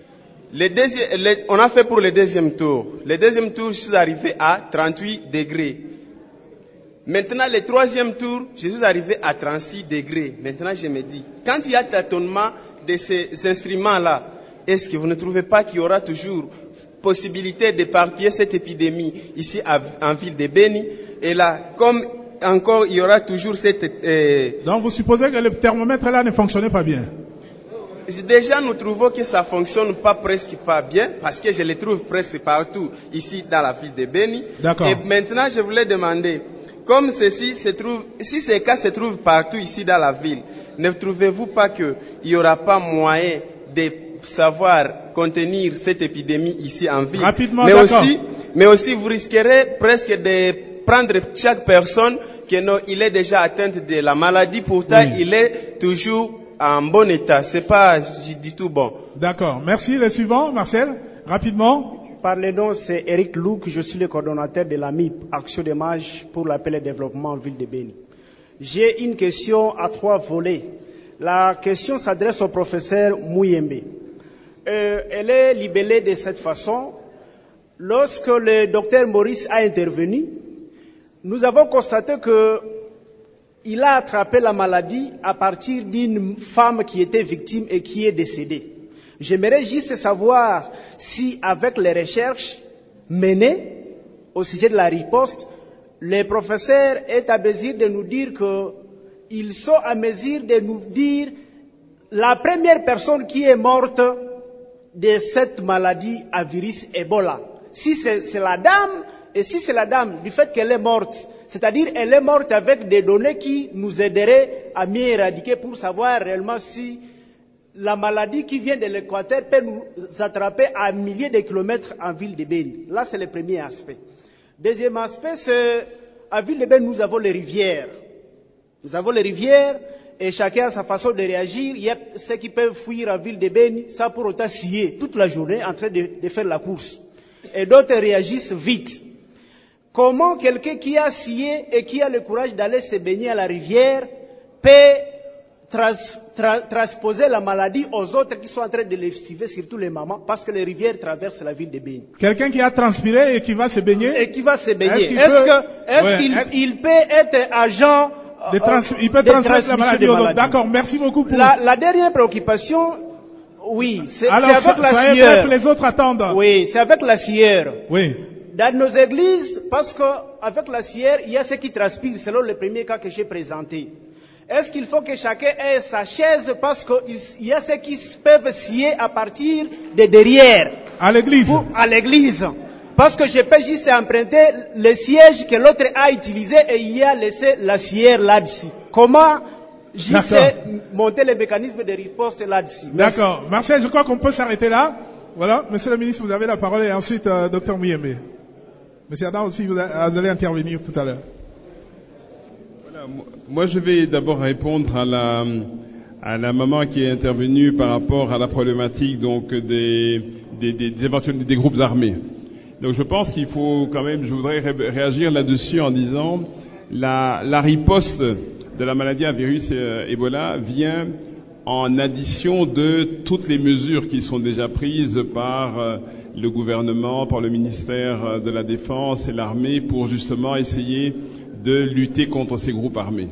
Le deuxième, le, on a fait pour le deuxième tour. Le deuxième tour, je suis arrivé à trente-huit degrés. Maintenant, le troisième tour, je suis arrivé à trente-six degrés. Maintenant, je me dis, quand il y a tâtonnement de ces instruments-là, est-ce que vous ne trouvez pas qu'il y aura toujours possibilité d'éparpiller cette épidémie ici à, en ville de Béni? Et là, comme encore, il y aura toujours cette... Euh... Donc, vous supposez que le thermomètre là ne fonctionnait pas bien? Déjà, nous trouvons que ça fonctionne pas presque pas bien, parce que je les trouve presque partout ici dans la ville de Béni. D'accord. Et maintenant, je voulais demander, comme ceci se trouve, si ces cas se trouvent partout ici dans la ville, ne trouvez-vous pas qu'il n'y aura pas moyen de savoir contenir cette épidémie ici en ville? Rapidement, mais d'accord. aussi, mais aussi, vous risquerez presque de prendre chaque personne que non, il est déjà atteinte de la maladie, pourtant oui. il est toujours en bon état. C'est pas du tout bon. D'accord. Merci. Le suivant, Marcel, rapidement. Par le nom, c'est Eric Louk, je suis le coordonnateur de l'A M I P, Action de Marche pour l'appel et développement en ville de Béni. J'ai une question à trois volets. La question s'adresse au professeur Mouyembe. Euh, elle est libellée de cette façon. Lorsque le docteur Maurice a intervenu, nous avons constaté qu'il a attrapé la maladie à partir d'une femme qui était victime et qui est décédée. J'aimerais juste savoir si, avec les recherches menées au sujet de la riposte, le professeur est à mesure de nous dire qu'ils sont à mesure de nous dire la première personne qui est morte de cette maladie à virus Ebola. Si c'est, c'est la dame, et si c'est la dame, du fait qu'elle est morte, c'est-à-dire elle est morte avec des données qui nous aideraient à mieux éradiquer pour savoir réellement si la maladie qui vient de l'Équateur peut nous attraper à milliers de kilomètres en ville de Béni. Là, c'est le premier aspect. Deuxième aspect, c'est à ville de Béni, nous avons les rivières. Nous avons les rivières et chacun a sa façon de réagir. Il y a ceux qui peuvent fuir en ville de Béni, ça pour autant scier toute la journée en train de, de faire la course. Et d'autres réagissent vite. Comment quelqu'un qui a scié et qui a le courage d'aller se baigner à la rivière peut trans, tra, transposer la maladie aux autres qui sont en train de lessiver, surtout les mamans, parce que les rivières traversent la ville de Béni. Quelqu'un qui a transpiré et qui va se baigner? Et qui va se baigner. Est-ce qu'il est-ce peut, que, est-ce ouais, qu'il est... il peut être agent de trans, euh, il peut de transmettre la maladie aux autres. D'accord, merci beaucoup pour... La, la dernière préoccupation, oui, c'est, Alors, c'est avec so, la scieur. Les autres attendent. Oui, c'est avec la scieur. Oui. Dans nos églises, parce qu'avec la scieur, il y a ceux qui transpirent selon le premier cas que j'ai présenté. Est-ce qu'il faut que chacun ait sa chaise parce qu'il y a ceux qui peuvent scier à partir de derrière? À l'église. À l'église. Parce que je peux juste emprunter le siège que l'autre a utilisé et il y a laissé la scière là-dessus. Comment juste monter le mécanisme de riposte là-dessus? D'accord. Marcel, je crois qu'on peut s'arrêter là. Voilà. Monsieur le ministre, vous avez la parole et ensuite, euh, docteur Mouyembe. Monsieur Adam aussi, vous, a, vous allez intervenir tout à l'heure. Moi, je vais d'abord répondre à la, à la maman qui est intervenue par rapport à la problématique donc des, des, des, des éventuels des groupes armés. Donc, je pense qu'il faut quand même, je voudrais ré, réagir là-dessus en disant la, la riposte de la maladie à virus euh, Ebola vient en addition de toutes les mesures qui sont déjà prises par euh, le gouvernement, par le ministère de la Défense et l'armée pour justement essayer de lutter contre ces groupes armés.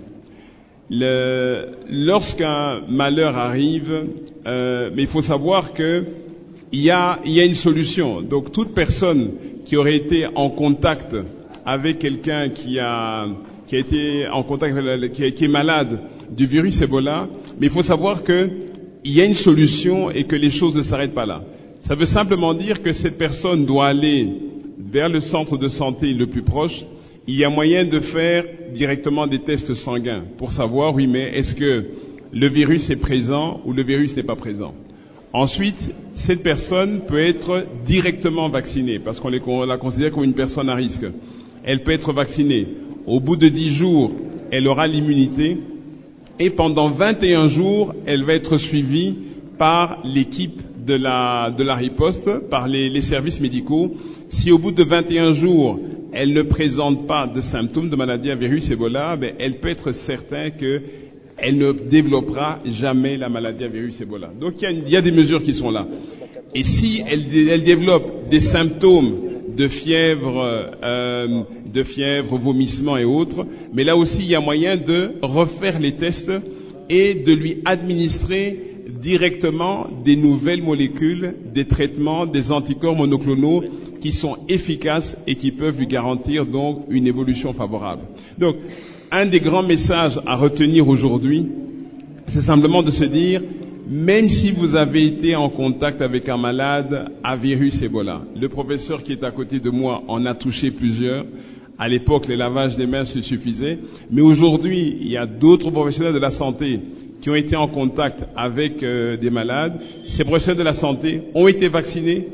Le, lorsqu'un malheur arrive, euh, mais il faut savoir que il y a, il y a une solution. Donc toute personne qui aurait été en contact avec quelqu'un qui a, qui a été en contact, qui, qui est malade du virus Ebola, mais il faut savoir que il y a une solution et que les choses ne s'arrêtent pas là. Ça veut simplement dire que cette personne doit aller vers le centre de santé le plus proche. Il y a moyen de faire directement des tests sanguins pour savoir, oui, mais est-ce que le virus est présent ou le virus n'est pas présent. Ensuite, cette personne peut être directement vaccinée parce qu'on la considère comme une personne à risque. Elle peut être vaccinée. Au bout de dix jours, elle aura l'immunité et pendant vingt et un jours, elle va être suivie par l'équipe de la, de la riposte, par les, les services médicaux. Si au bout de vingt et un jours, elle ne présente pas de symptômes de maladie à virus Ebola, ben, elle peut être certain qu'elle ne développera jamais la maladie à virus Ebola. Donc il y a, une, il y a des mesures qui sont là. Et si elle, elle développe des symptômes de fièvre, euh, de fièvre, vomissement et autres, mais là aussi il y a moyen de refaire les tests et de lui administrer directement des nouvelles molécules, des traitements, des anticorps monoclonaux qui sont efficaces et qui peuvent lui garantir donc une évolution favorable. Donc, un des grands messages à retenir aujourd'hui, c'est simplement de se dire, même si vous avez été en contact avec un malade à virus Ebola, le professeur qui est à côté de moi en a touché plusieurs. À l'époque, les lavages des mains se suffisaient. Mais aujourd'hui, il y a d'autres professionnels de la santé qui ont été en contact avec euh, des malades. Ces professionnels de la santé ont été vaccinés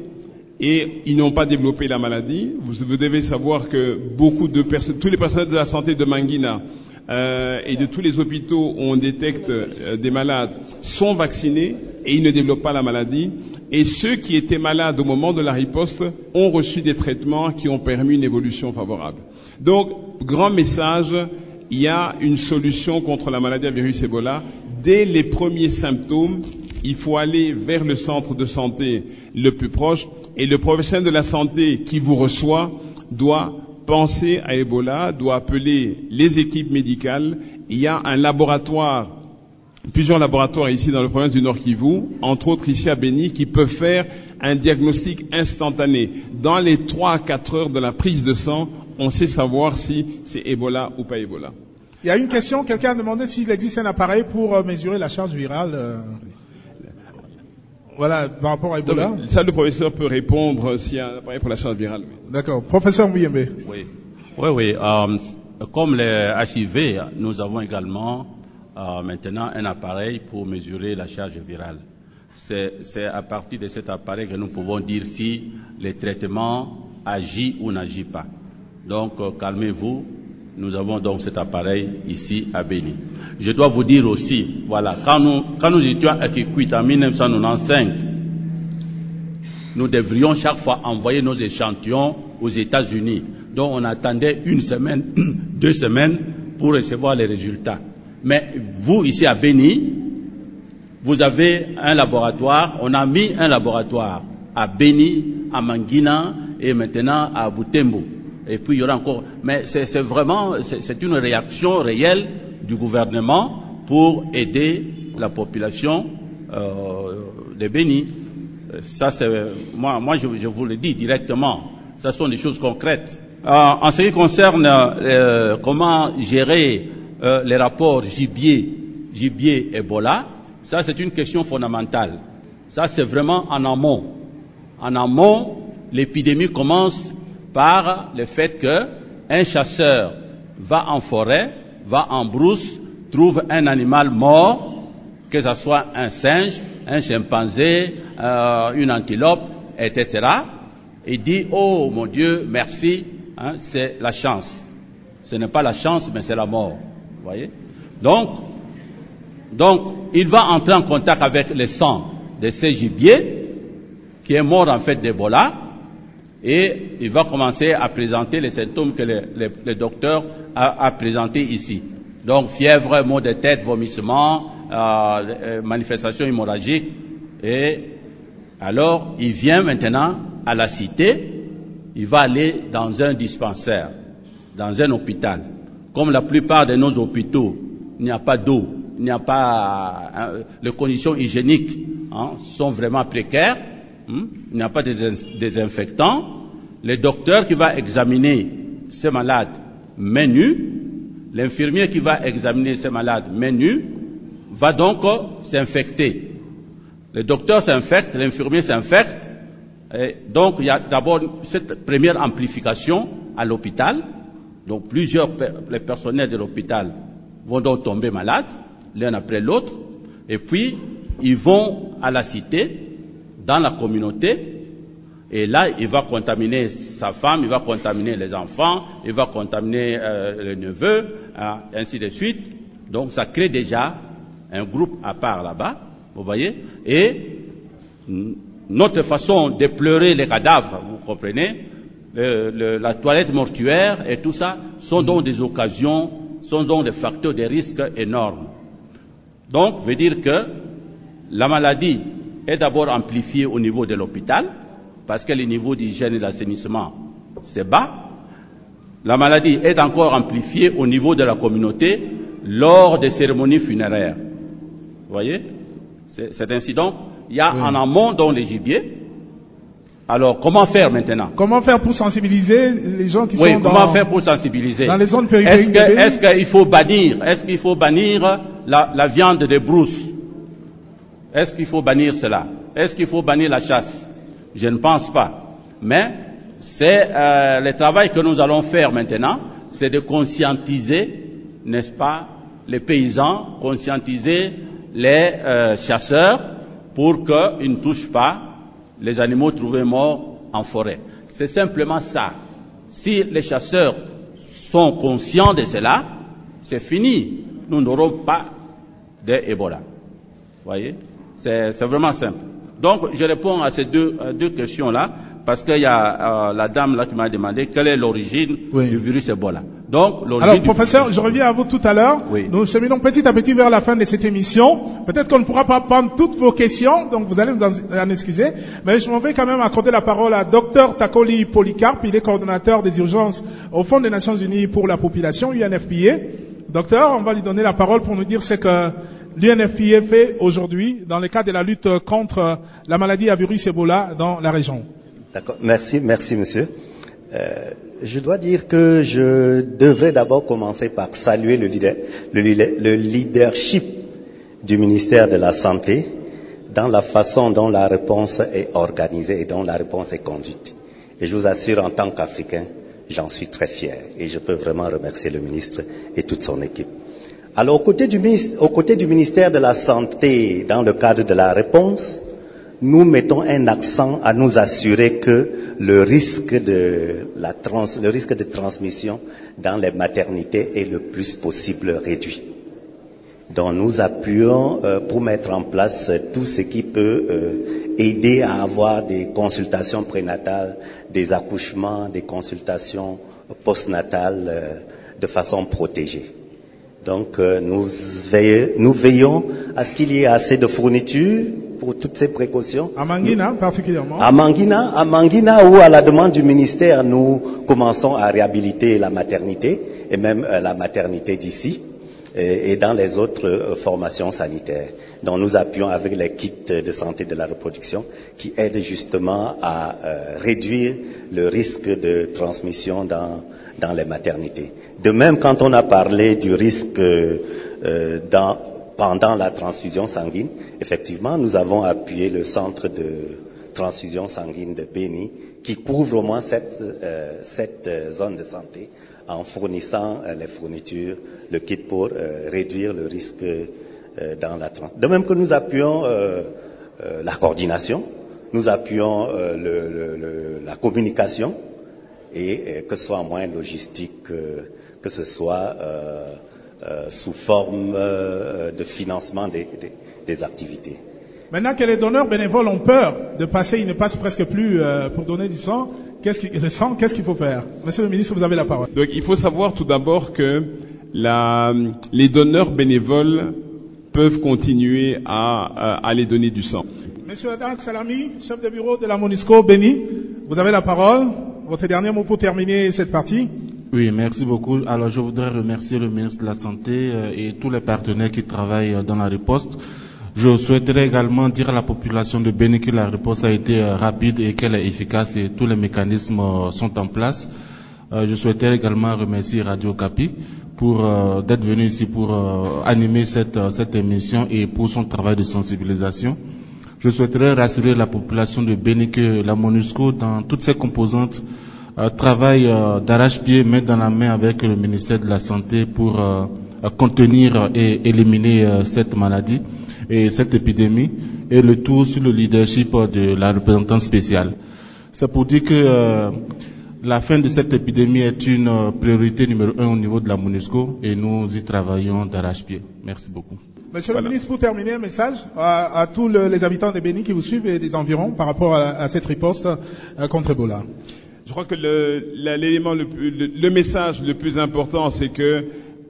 et ils n'ont pas développé la maladie. Vous, vous devez savoir que beaucoup de personnes, tous les personnels de la santé de Mangina euh, et de tous les hôpitaux où on détecte euh, des malades sont vaccinés et ils ne développent pas la maladie. Et ceux qui étaient malades au moment de la riposte ont reçu des traitements qui ont permis une évolution favorable. Donc, grand message, il y a une solution contre la maladie à virus Ebola. Dès les premiers symptômes, il faut aller vers le centre de santé le plus proche et le professionnel de la santé qui vous reçoit doit penser à Ebola, doit appeler les équipes médicales. Il y a un laboratoire, plusieurs laboratoires ici dans le province du Nord Kivu, entre autres ici à Béni, qui peuvent faire un diagnostic instantané. Dans les trois à quatre heures de la prise de sang, on sait savoir si c'est Ebola ou pas Ebola. Il y a une question, quelqu'un a demandé s'il existe un appareil pour euh, mesurer la charge virale. Euh, voilà, par rapport à Ebola. Donc, ça, le professeur peut répondre s'il y a un appareil pour la charge virale. Oui. D'accord. Professeur Mouyembe. Oui, oui, oui. Euh, comme les H I V, nous avons également euh, maintenant un appareil pour mesurer la charge virale. C'est, c'est à partir de cet appareil que nous pouvons dire si le traitement agit ou n'agit pas. Donc, euh, calmez-vous. Nous avons donc cet appareil ici à Béni. Je dois vous dire aussi, voilà, quand nous, quand nous étions à Kikwit en mille neuf cent quatre-vingt-quinze, nous devrions chaque fois envoyer nos échantillons aux États-Unis. Donc, on attendait une semaine, deux semaines pour recevoir les résultats. Mais vous, ici à Béni, vous avez un laboratoire, on a mis un laboratoire à Béni, à Mangina et maintenant à Butembo. Et puis il y aura encore, mais c'est, c'est vraiment, c'est, c'est une réaction réelle du gouvernement pour aider la population euh, de Béni. Ça, c'est, moi, moi, je, je vous le dis directement. Ça sont des choses concrètes. Euh, en ce qui concerne euh, comment gérer euh, les rapports gibier, gibier Ebola, ça c'est une question fondamentale. Ça c'est vraiment en amont. En amont, l'épidémie commence par le fait que un chasseur va en forêt, va en brousse, trouve un animal mort, que ce soit un singe, un chimpanzé, euh, une antilope, et cetera, et dit « Oh mon Dieu, merci, hein, c'est la chance. » Ce n'est pas la chance, mais c'est la mort. Vous voyez? Donc, donc, il va entrer en contact avec le sang de ce gibier, qui est mort en fait d'Ebola, et il va commencer à présenter les symptômes que le, le, le docteur a, a présentés ici. Donc, fièvre, maux de tête, vomissement, euh, manifestations hémorragiques, et alors, il vient maintenant à la cité, il va aller dans un dispensaire, dans un hôpital. Comme la plupart de nos hôpitaux, il n'y a pas d'eau, il n'y a pas... Hein, les conditions hygiéniques hein, sont vraiment précaires, hein, il n'y a pas de désinfectants. Le docteur qui va examiner ces malades mains nues, l'infirmier qui va examiner ces malades mains nues, va donc s'infecter. Le docteur s'infecte, l'infirmier s'infecte, et donc il y a d'abord cette première amplification à l'hôpital, donc plusieurs les personnels de l'hôpital vont donc tomber malades, l'un après l'autre, et puis ils vont à la cité, dans la communauté, et là il va contaminer sa femme, il va contaminer les enfants, il va contaminer euh, les neveux, hein, ainsi de suite. Donc ça crée déjà un groupe à part là-bas. Vous voyez? Et notre façon de pleurer les cadavres, vous comprenez, le, le, la toilette mortuaire et tout ça, sont donc des occasions, sont donc des facteurs de risque énormes. Donc, veut dire que la maladie est d'abord amplifiée au niveau de l'hôpital, parce que le niveau d'hygiène et d'assainissement, c'est bas. La maladie est encore amplifiée au niveau de la communauté lors des cérémonies funéraires. Vous voyez? C'est ainsi donc, il y a oui. en amont donc les gibiers. Alors, comment faire maintenant? Comment faire pour sensibiliser les gens qui oui, sont comment dans, faire pour sensibiliser dans les zones périphériques? Est-ce que, est-ce qu'il faut bannir, est-ce qu'il faut bannir la, la viande de brousse? Est-ce qu'il faut bannir cela? Est-ce qu'il faut bannir la chasse? Je ne pense pas. Mais c'est euh, le travail que nous allons faire maintenant, c'est de conscientiser, n'est-ce pas, les paysans, conscientiser les euh, chasseurs pour qu'ils ne touchent pas les animaux trouvés morts en forêt. C'est simplement ça. Si les chasseurs sont conscients de cela, c'est fini. Nous n'aurons pas d'Ebola. Vous voyez? C'est vraiment simple. Donc, je réponds à ces deux, euh, deux questions-là, parce qu'il y a euh, la dame là qui m'a demandé quelle est l'origine oui. du virus Ebola. Donc, l'origine Alors, professeur, du... je reviens à vous tout à l'heure. Oui. Nous cheminons petit à petit vers la fin de cette émission. Peut-être qu'on ne pourra pas prendre toutes vos questions, donc vous allez nous en, en excuser. Mais je m'en vais quand même accorder la parole à Docteur Takoli Polycarpe. Il est coordonnateur des urgences au Fonds des Nations Unies pour la population, U N F P A. Docteur, on va lui donner la parole pour nous dire ce que l'U N F P A fait aujourd'hui dans le cadre de la lutte contre la maladie à virus Ebola dans la région. D'accord. Merci, merci monsieur. Euh, je dois dire que je devrais d'abord commencer par saluer le, leader, le, le leadership du ministère de la Santé dans la façon dont la réponse est organisée et dont la réponse est conduite. Et je vous assure, en tant qu'Africain, j'en suis très fier et je peux vraiment remercier le ministre et toute son équipe. Alors, aux côtés du ministère, aux côtés du ministère de la Santé, dans le cadre de la réponse, nous mettons un accent à nous assurer que le risque de la trans, le risque de transmission dans les maternités est le plus possible réduit. Donc, nous appuyons euh, pour mettre en place tout ce qui peut euh, aider à avoir des consultations prénatales, des accouchements, des consultations postnatales euh, de façon protégée. Donc, euh, nous, veillons, nous veillons à ce qu'il y ait assez de fournitures pour toutes ces précautions. À Mangina, particulièrement. À Mangina, à Mangina, où à la demande du ministère, nous commençons à réhabiliter la maternité et même euh, la maternité d'ici. et, et dans les autres euh, formations sanitaires. Donc nous appuyons avec les kits de santé de la reproduction qui aident justement à euh, réduire le risque de transmission dans, dans les maternités. De même, quand on a parlé du risque euh, dans, pendant la transfusion sanguine, effectivement, nous avons appuyé le centre de transfusion sanguine de Béni qui couvre au moins cette, euh, cette zone de santé en fournissant euh, les fournitures, le kit pour euh, réduire le risque euh, dans la trans. De même que nous appuyons euh, euh, la coordination, nous appuyons euh, le, le, le, la communication et euh, que ce soit en moyen logistique, euh, que ce soit euh, euh, sous forme euh, de financement des, des, des activités. Maintenant que les donneurs bénévoles ont peur de passer, ils ne passent presque plus euh, pour donner du sang, qu'est-ce qu'il, le sang, qu'est-ce qu'il faut faire? Monsieur le ministre, vous avez la parole. Donc il faut savoir tout d'abord que la, les donneurs bénévoles peuvent continuer à, à aller donner du sang. Monsieur Adam Salami, chef de bureau de la MONUSCO Béni, vous avez la parole. Votre dernier mot pour terminer cette partie. Oui, merci beaucoup. Alors je voudrais remercier le ministre de la Santé euh, et tous les partenaires qui travaillent euh, dans la riposte. Je souhaiterais également dire à la population de Béni que la réponse a été euh, rapide et qu'elle est efficace et tous les mécanismes euh, sont en place. Euh, je souhaiterais également remercier Radio Capi pour euh, d'être venu ici pour euh, animer cette, euh, cette émission et pour son travail de sensibilisation. Je souhaiterais rassurer la population de Béni que la MONUSCO, dans toutes ses composantes, euh, travaille euh, d'arrache-pied, main dans la main avec le ministère de la Santé pour euh, contenir et éliminer euh, cette maladie et cette épidémie, et le tout sur le leadership de la représentante spéciale. C'est pour dire que euh, la fin de cette épidémie est une euh, priorité numéro un au niveau de la MONUSCO et nous y travaillons d'arrache-pied. Merci beaucoup. Monsieur voilà. le ministre, pour terminer, un message à, à tous le, les habitants de Béni qui vous suivent et des environs par rapport à, à cette riposte euh, contre Ebola. Je crois que le, l'élément, le, le, le message le plus important, c'est que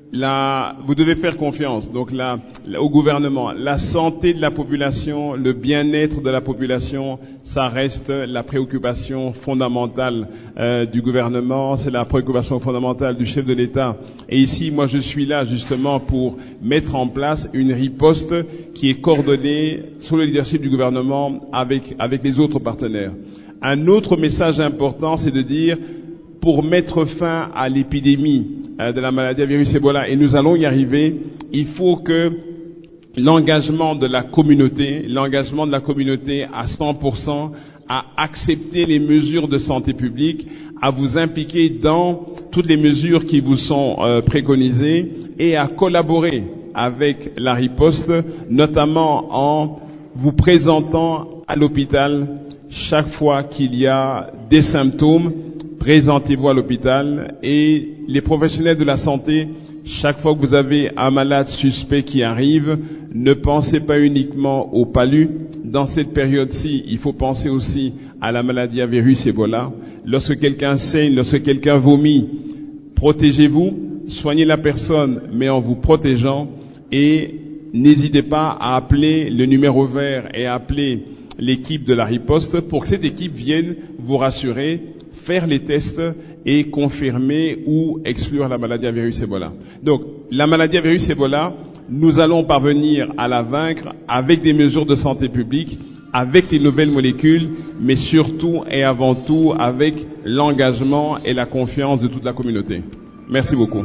La, vous devez faire confiance donc la, la, au gouvernement. La santé de la population, le bien-être de la population, ça reste la préoccupation fondamentale euh, du gouvernement, c'est la préoccupation fondamentale du chef de l'État. Et ici, moi, je suis là justement pour mettre en place une riposte qui est coordonnée sous le leadership du gouvernement avec, avec les autres partenaires. Un autre message important, c'est de dire, pour mettre fin à l'épidémie de la maladie à virus Ebola, et nous allons y arriver, il faut que l'engagement de la communauté, l'engagement de la communauté à cent pour cent, à accepter les mesures de santé publique, à vous impliquer dans toutes les mesures qui vous sont euh, préconisées et à collaborer avec la riposte, notamment en vous présentant à l'hôpital chaque fois qu'il y a des symptômes. Présentez-vous à l'hôpital et les professionnels de la santé, chaque fois que vous avez un malade suspect qui arrive, ne pensez pas uniquement au palu. Dans cette période-ci, il faut penser aussi à la maladie à virus Ebola. Lorsque quelqu'un saigne, lorsque quelqu'un vomit, protégez-vous, soignez la personne, mais en vous protégeant, et n'hésitez pas à appeler le numéro vert et à appeler l'équipe de la riposte pour que cette équipe vienne vous rassurer, faire les tests et confirmer ou exclure la maladie à virus Ebola. Donc, la maladie à virus Ebola, nous allons parvenir à la vaincre avec des mesures de santé publique, avec les nouvelles molécules, mais surtout et avant tout avec l'engagement et la confiance de toute la communauté. Merci, Merci. beaucoup.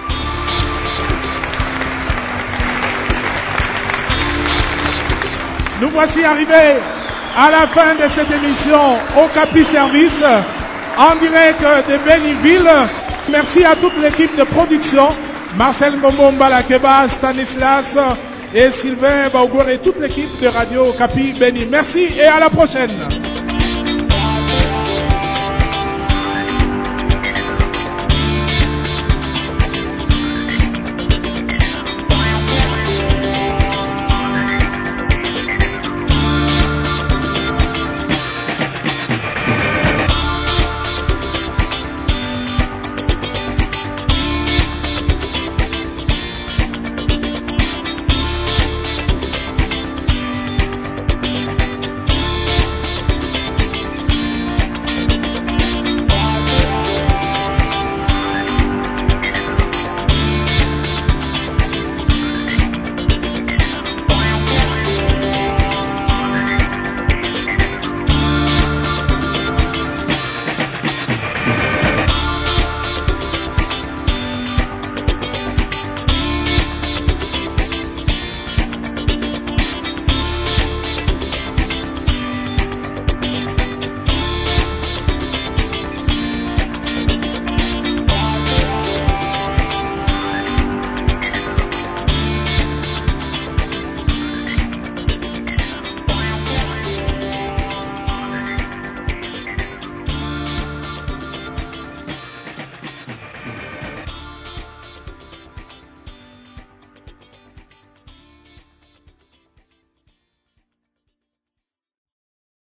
Nous voici arrivés à la fin de cette émission au Capi Service, en direct de Béniville. Merci à toute l'équipe de production, Marcel Ngombo Mbalakeba, Stanislas et Sylvain Baugor et toute l'équipe de Radio Capi Béni. Merci et à la prochaine.